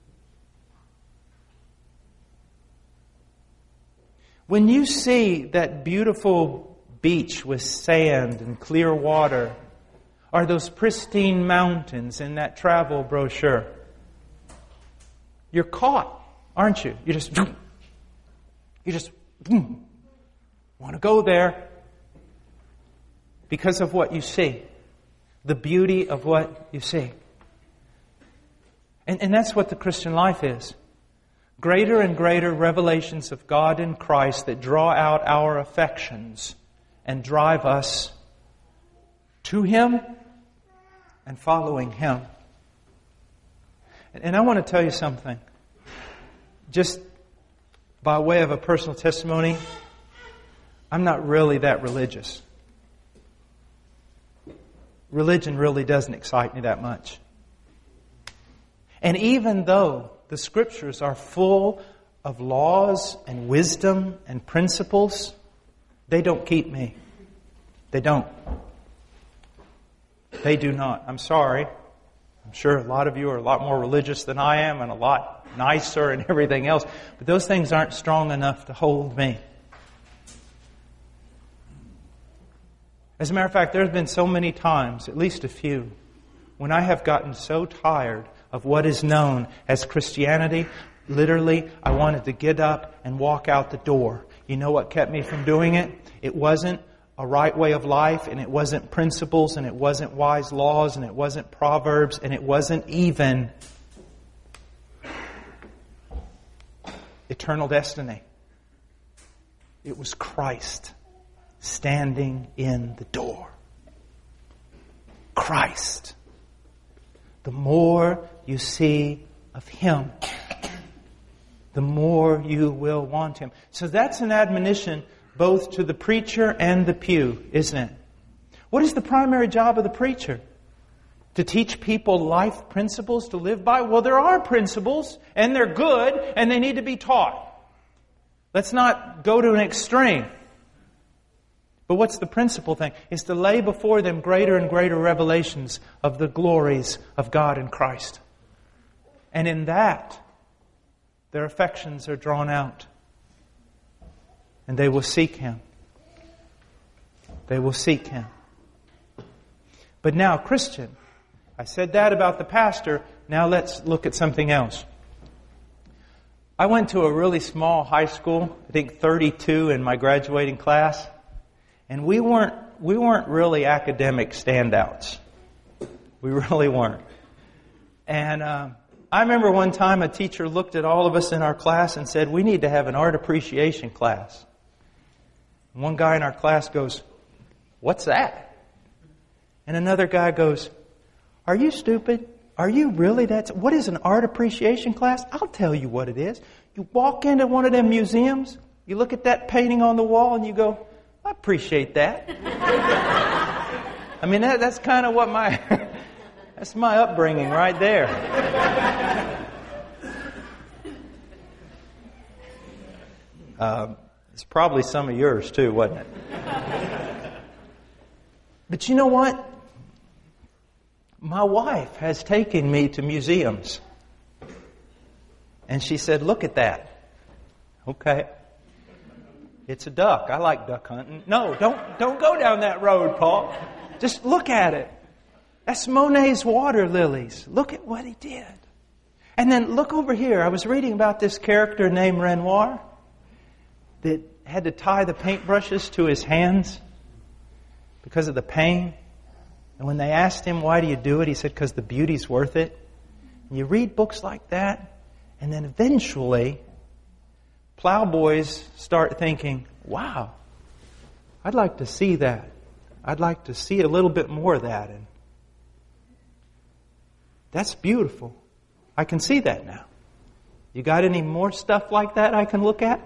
When you see that beautiful beach with sand and clear water, or those pristine mountains in that travel brochure, you're caught, aren't you? You just, you just want to go there because of what you see, the beauty of what you see. And, and that's what the Christian life is. Greater and greater revelations of God in Christ that draw out our affections and drive us to Him and following Him. And I want to tell you something. Just by way of a personal testimony, I'm not really that religious. Religion really doesn't excite me that much. And even though the Scriptures are full of laws and wisdom and principles, they don't keep me. They don't. They do not. I'm sorry. I'm sure a lot of you are a lot more religious than I am and a lot nicer and everything else. But those things aren't strong enough to hold me. As a matter of fact, there's been so many times, at least a few, when I have gotten so tired of what is known as Christianity, literally, I wanted to get up and walk out the door. You know what kept me from doing it? It wasn't a right way of life, and it wasn't principles, and it wasn't wise laws, and it wasn't proverbs, and it wasn't even eternal destiny. It was Christ standing in the door. Christ. The more you see of Him, the more you will want Him. So that's an admonition both to the preacher and the pew, isn't it? What is the primary job of the preacher? To teach people life principles to live by? Well, there are principles, and they're good, and they need to be taught. Let's not go to an extreme. But what's the principal thing? Is to lay before them greater and greater revelations of the glories of God in Christ. And in that, their affections are drawn out. And they will seek Him. They will seek Him. But now, Christian, I said that about the pastor. Now let's look at something else. I went to a really small high school, I think thirty-two in my graduating class. And we weren't we weren't really academic standouts. We really weren't. And um, I remember one time a teacher looked at all of us in our class and said, we need to have an art appreciation class. And one guy in our class goes, what's that? And another guy goes, are you stupid? Are you really that? What is an art appreciation class? I'll tell you what it is. You walk into one of them museums, you look at that painting on the wall and you go, I appreciate that. I mean, that, that's kind of what my, that's my upbringing right there. Um, it's probably some of yours too, wasn't it? But you know what? My wife has taken me to museums. And she said, look at that. Okay. It's a duck. I like duck hunting. No, don't don't go down that road, Paul. Just look at it. That's Monet's water lilies. Look at what he did. And then look over here. I was reading about this character named Renoir that had to tie the paintbrushes to his hands because of the pain. And when they asked him, why do you do it? He said, because the beauty's worth it. And you read books like that, and then eventually plowboys start thinking, wow, I'd like to see that. I'd like to see a little bit more of that. And that's beautiful. I can see that now. You got any more stuff like that I can look at?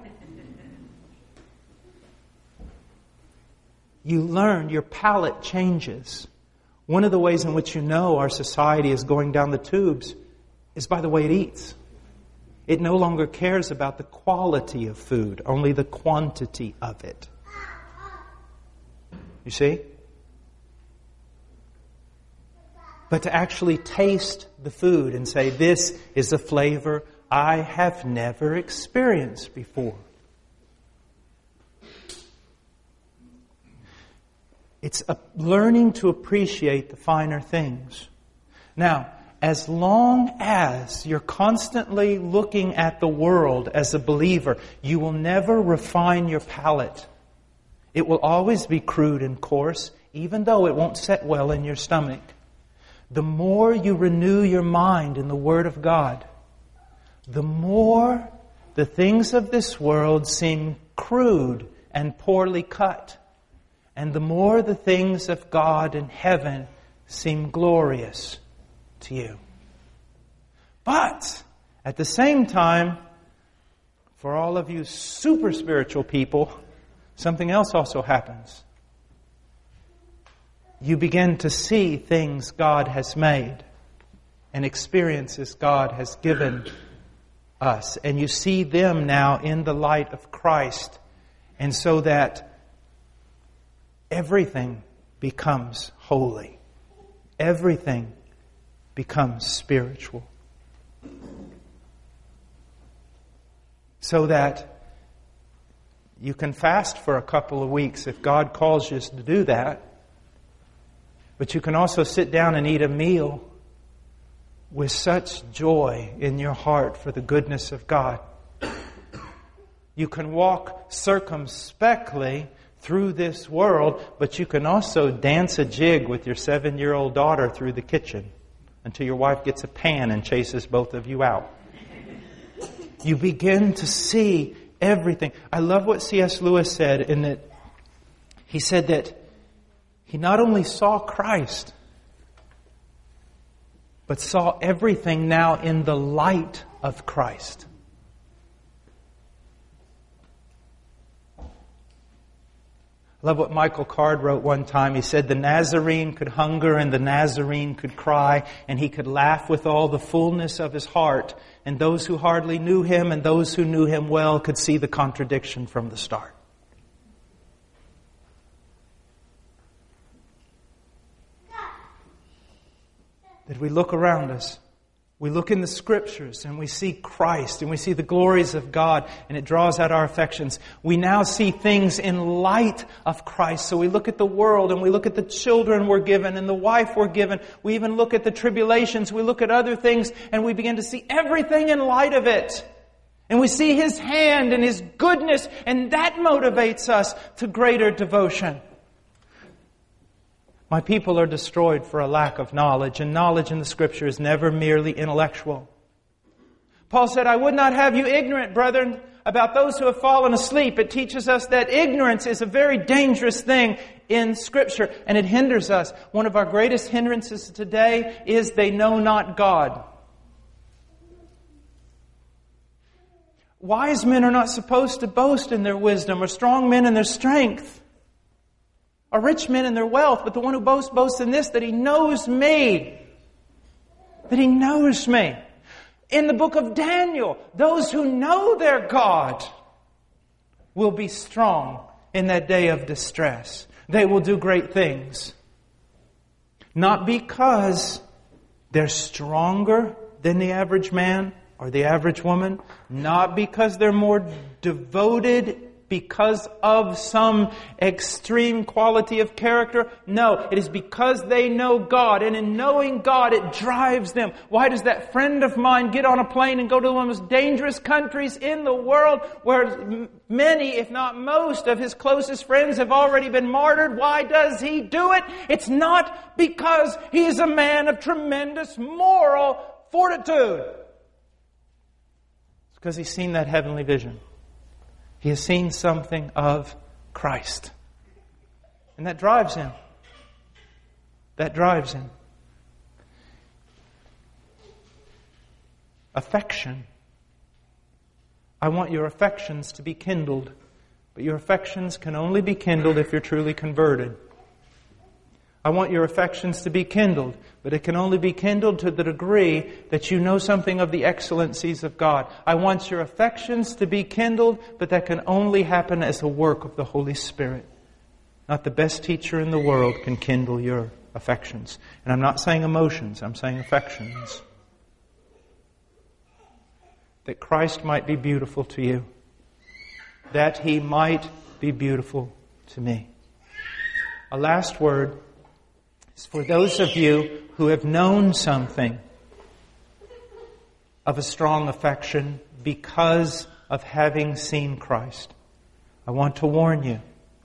You learn, your palate changes. One of the ways in which you know our society is going down the tubes is by the way it eats. It no longer cares about the quality of food, only the quantity of it. You see? But to actually taste the food and say, this is a flavor I have never experienced before. It's a learning to appreciate the finer things. Now, as long as you're constantly looking at the world as a believer, you will never refine your palate. It will always be crude and coarse, even though it won't set well in your stomach. The more you renew your mind in the Word of God, the more the things of this world seem crude and poorly cut. And the more the things of God in heaven seem glorious to you. But at the same time, for all of you super spiritual people, something else also happens. You begin to see things God has made and experiences God has given us. And you see them now in the light of Christ. And so that everything becomes holy. Everything becomes spiritual. So that you can fast for a couple of weeks if God calls you to do that. But you can also sit down and eat a meal with such joy in your heart for the goodness of God. You can walk circumspectly through this world, but you can also dance a jig with your seven-year-old daughter through the kitchen until your wife gets a pan and chases both of you out. You begin to see everything. I love what C S Lewis said in that he said that he not only saw Christ, but saw everything now in the light of Christ. I love what Michael Card wrote one time. He said, the Nazarene could hunger and the Nazarene could cry, and he could laugh with all the fullness of his heart. And those who hardly knew him and those who knew him well could see the contradiction from the start. That we look around us, we look in the Scriptures and we see Christ and we see the glories of God, and it draws out our affections. We now see things in light of Christ. So we look at the world and we look at the children we're given and the wife we're given. We even look at the tribulations. We look at other things and we begin to see everything in light of it. And we see His hand and His goodness, and that motivates us to greater devotion. My people are destroyed for a lack of knowledge, and knowledge in the Scripture is never merely intellectual. Paul said, I would not have you ignorant, brethren, about those who have fallen asleep. It teaches us that ignorance is a very dangerous thing in Scripture, and it hinders us. One of our greatest hindrances today is they know not God. Wise men are not supposed to boast in their wisdom, or strong men in their strength, or rich men in their wealth, but the one who boasts, boasts in this, that he knows me. That he knows me. In the book of Daniel, those who know their God will be strong in that day of distress. They will do great things. Not because they're stronger than the average man or the average woman. Not because they're more devoted because of some extreme quality of character. No, it is because they know God. And in knowing God, it drives them. Why does that friend of mine get on a plane and go to one of the most dangerous countries in the world, where many, if not most, of his closest friends have already been martyred? Why does he do it? It's not because he is a man of tremendous moral fortitude. It's because he's seen that heavenly vision. He has seen something of Christ. And that drives him. That drives him. Affection. I want your affections to be kindled. But your affections can only be kindled if you're truly converted. I want your affections to be kindled, but it can only be kindled to the degree that you know something of the excellencies of God. I want your affections to be kindled, but that can only happen as a work of the Holy Spirit. Not the best teacher in the world can kindle your affections. And I'm not saying emotions, I'm saying affections. That Christ might be beautiful to you. That He might be beautiful to me. A last word. For those of you who have known something of a strong affection because of having seen Christ, I want to warn you.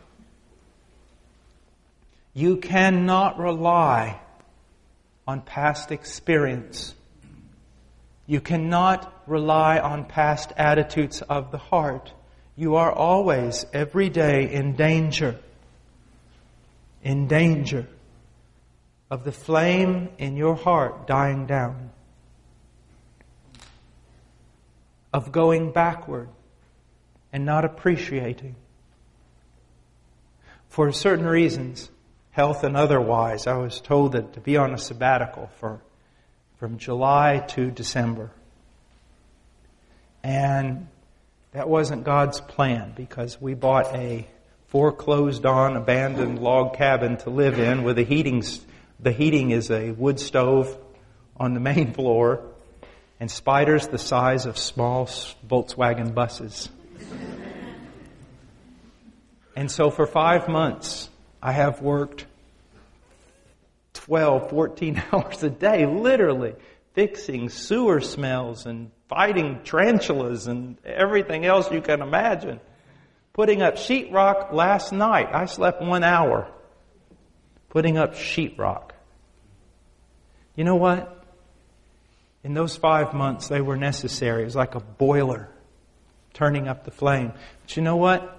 You cannot rely on past experience. You cannot rely on past attitudes of the heart. You are always, every day, in danger. In danger of the flame in your heart dying down. Of going backward and not appreciating. For certain reasons, health and otherwise, I was told that to be on a sabbatical for from July to December. And that wasn't God's plan, because we bought a foreclosed-on, abandoned log cabin to live in with a heating The heating is a wood stove on the main floor and spiders the size of small Volkswagen buses. And so for five months, I have worked twelve, fourteen hours a day, literally, fixing sewer smells and fighting tarantulas and everything else you can imagine. Putting up sheetrock last night. I slept one hour. Putting up sheetrock. You know what? In those five months, they were necessary. It was like a boiler turning up the flame. But you know what?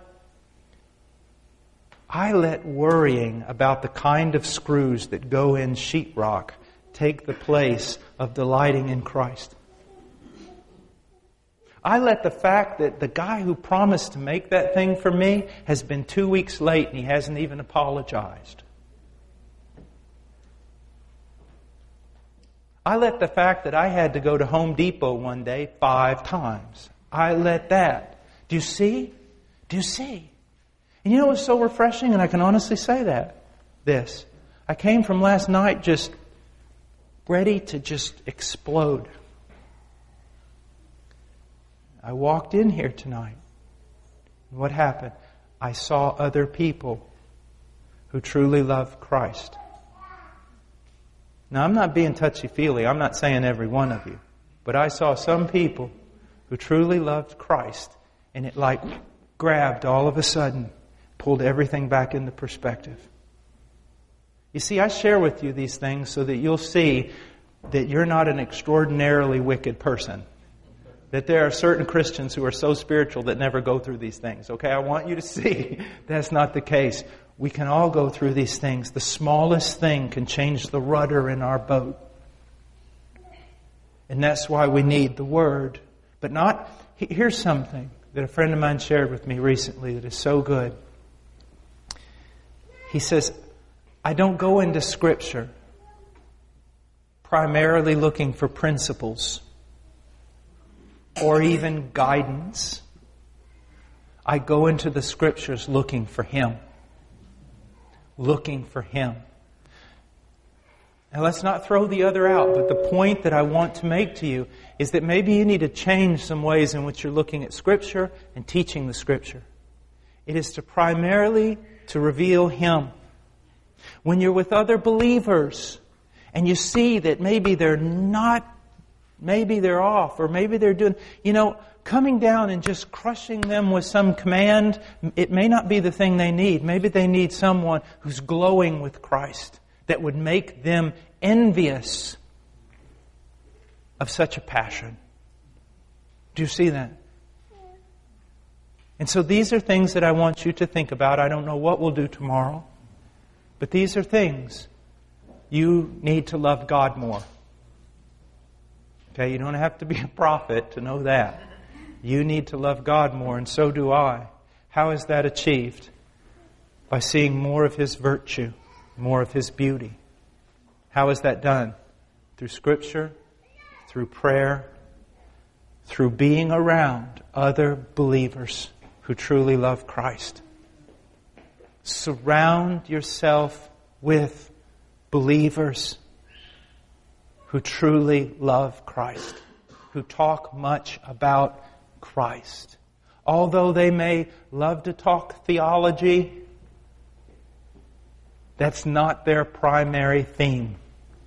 I let worrying about the kind of screws that go in sheetrock take the place of delighting in Christ. I let the fact that the guy who promised to make that thing for me has been two weeks late and he hasn't even apologized. I let the fact that I had to go to Home Depot one day five times. I let that. Do you see? Do you see? And you know what's so refreshing? And I can honestly say that. This. I came from last night just ready to just explode. I walked in here tonight. And what happened? I saw other people who truly love Christ. Now, I'm not being touchy-feely. I'm not saying every one of you. But I saw some people who truly loved Christ. And it like grabbed all of a sudden, pulled everything back into perspective. You see, I share with you these things so that you'll see that you're not an extraordinarily wicked person. That there are certain Christians who are so spiritual that never go through these things. Okay, I want you to see that's not the case. We can all go through these things. The smallest thing can change the rudder in our boat. And that's why we need the Word. But not, here's something that a friend of mine shared with me recently that is so good. He says, I don't go into Scripture primarily looking for principles or even guidance. I go into the Scriptures looking for Him. Looking for Him. Now let's not throw the other out, but the point that I want to make to you is that maybe you need to change some ways in which you're looking at Scripture and teaching the Scripture. It is to primarily to reveal Him. When you're with other believers and you see that maybe they're not, maybe they're off, or maybe they're doing, you know, coming down and just crushing them with some command, it may not be the thing they need. Maybe they need someone who's glowing with Christ that would make them envious of such a passion. Do you see that? And so these are things that I want you to think about. I don't know what we'll do tomorrow, but these are things. You need to love God more. Okay, you don't have to be a prophet to know that. You need to love God more, and so do I. How is that achieved? By seeing more of His virtue, more of His beauty. How is that done? Through Scripture, through prayer, through being around other believers who truly love Christ. Surround yourself with believers who truly love Christ, who talk much about Christ. Although they may love to talk theology, that's not their primary theme.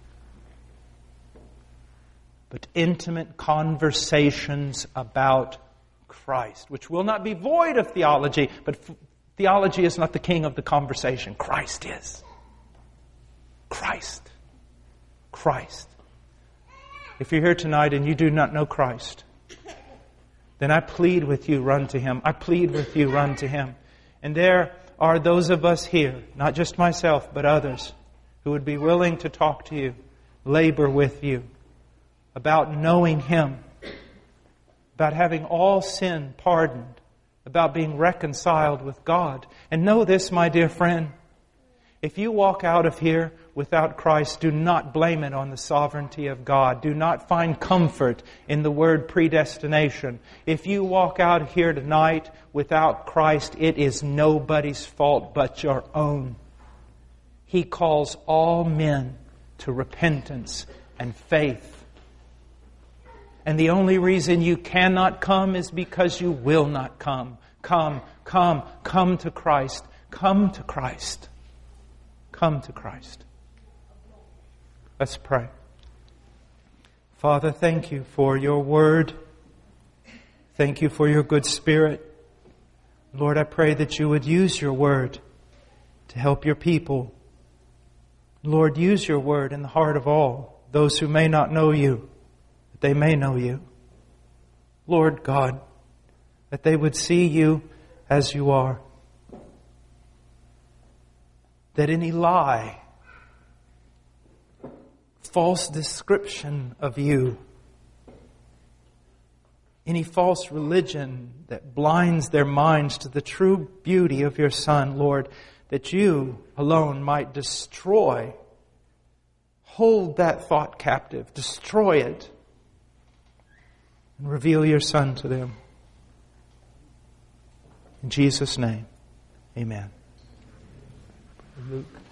But intimate conversations about Christ, which will not be void of theology, but f- theology is not the king of the conversation. Christ is. Christ. Christ. If you're here tonight and you do not know Christ, then I plead with you, run to Him. I plead with you, run to Him. And there are those of us here, not just myself, but others, who would be willing to talk to you, labor with you, about knowing Him, about having all sin pardoned, about being reconciled with God. And know this, my dear friend, if you walk out of here without Christ, do not blame it on the sovereignty of God. Do not find comfort in the word predestination. If you walk out here tonight without Christ, it is nobody's fault but your own. He calls all men to repentance and faith. And the only reason you cannot come is because you will not come. Come, come, come to Christ. Come to Christ. Come to Christ. Let's pray. Father, thank you for your word. Thank you for your good Spirit. Lord, I pray that you would use your word to help your people. Lord, use your word in the heart of all, those who may not know you, that they may know you. Lord God, that they would see you as you are. That any lie, false description of you, any false religion that blinds their minds to the true beauty of your Son, Lord, that you alone might destroy, hold that thought captive, destroy it, and reveal your Son to them. In Jesus' name, amen. Luke.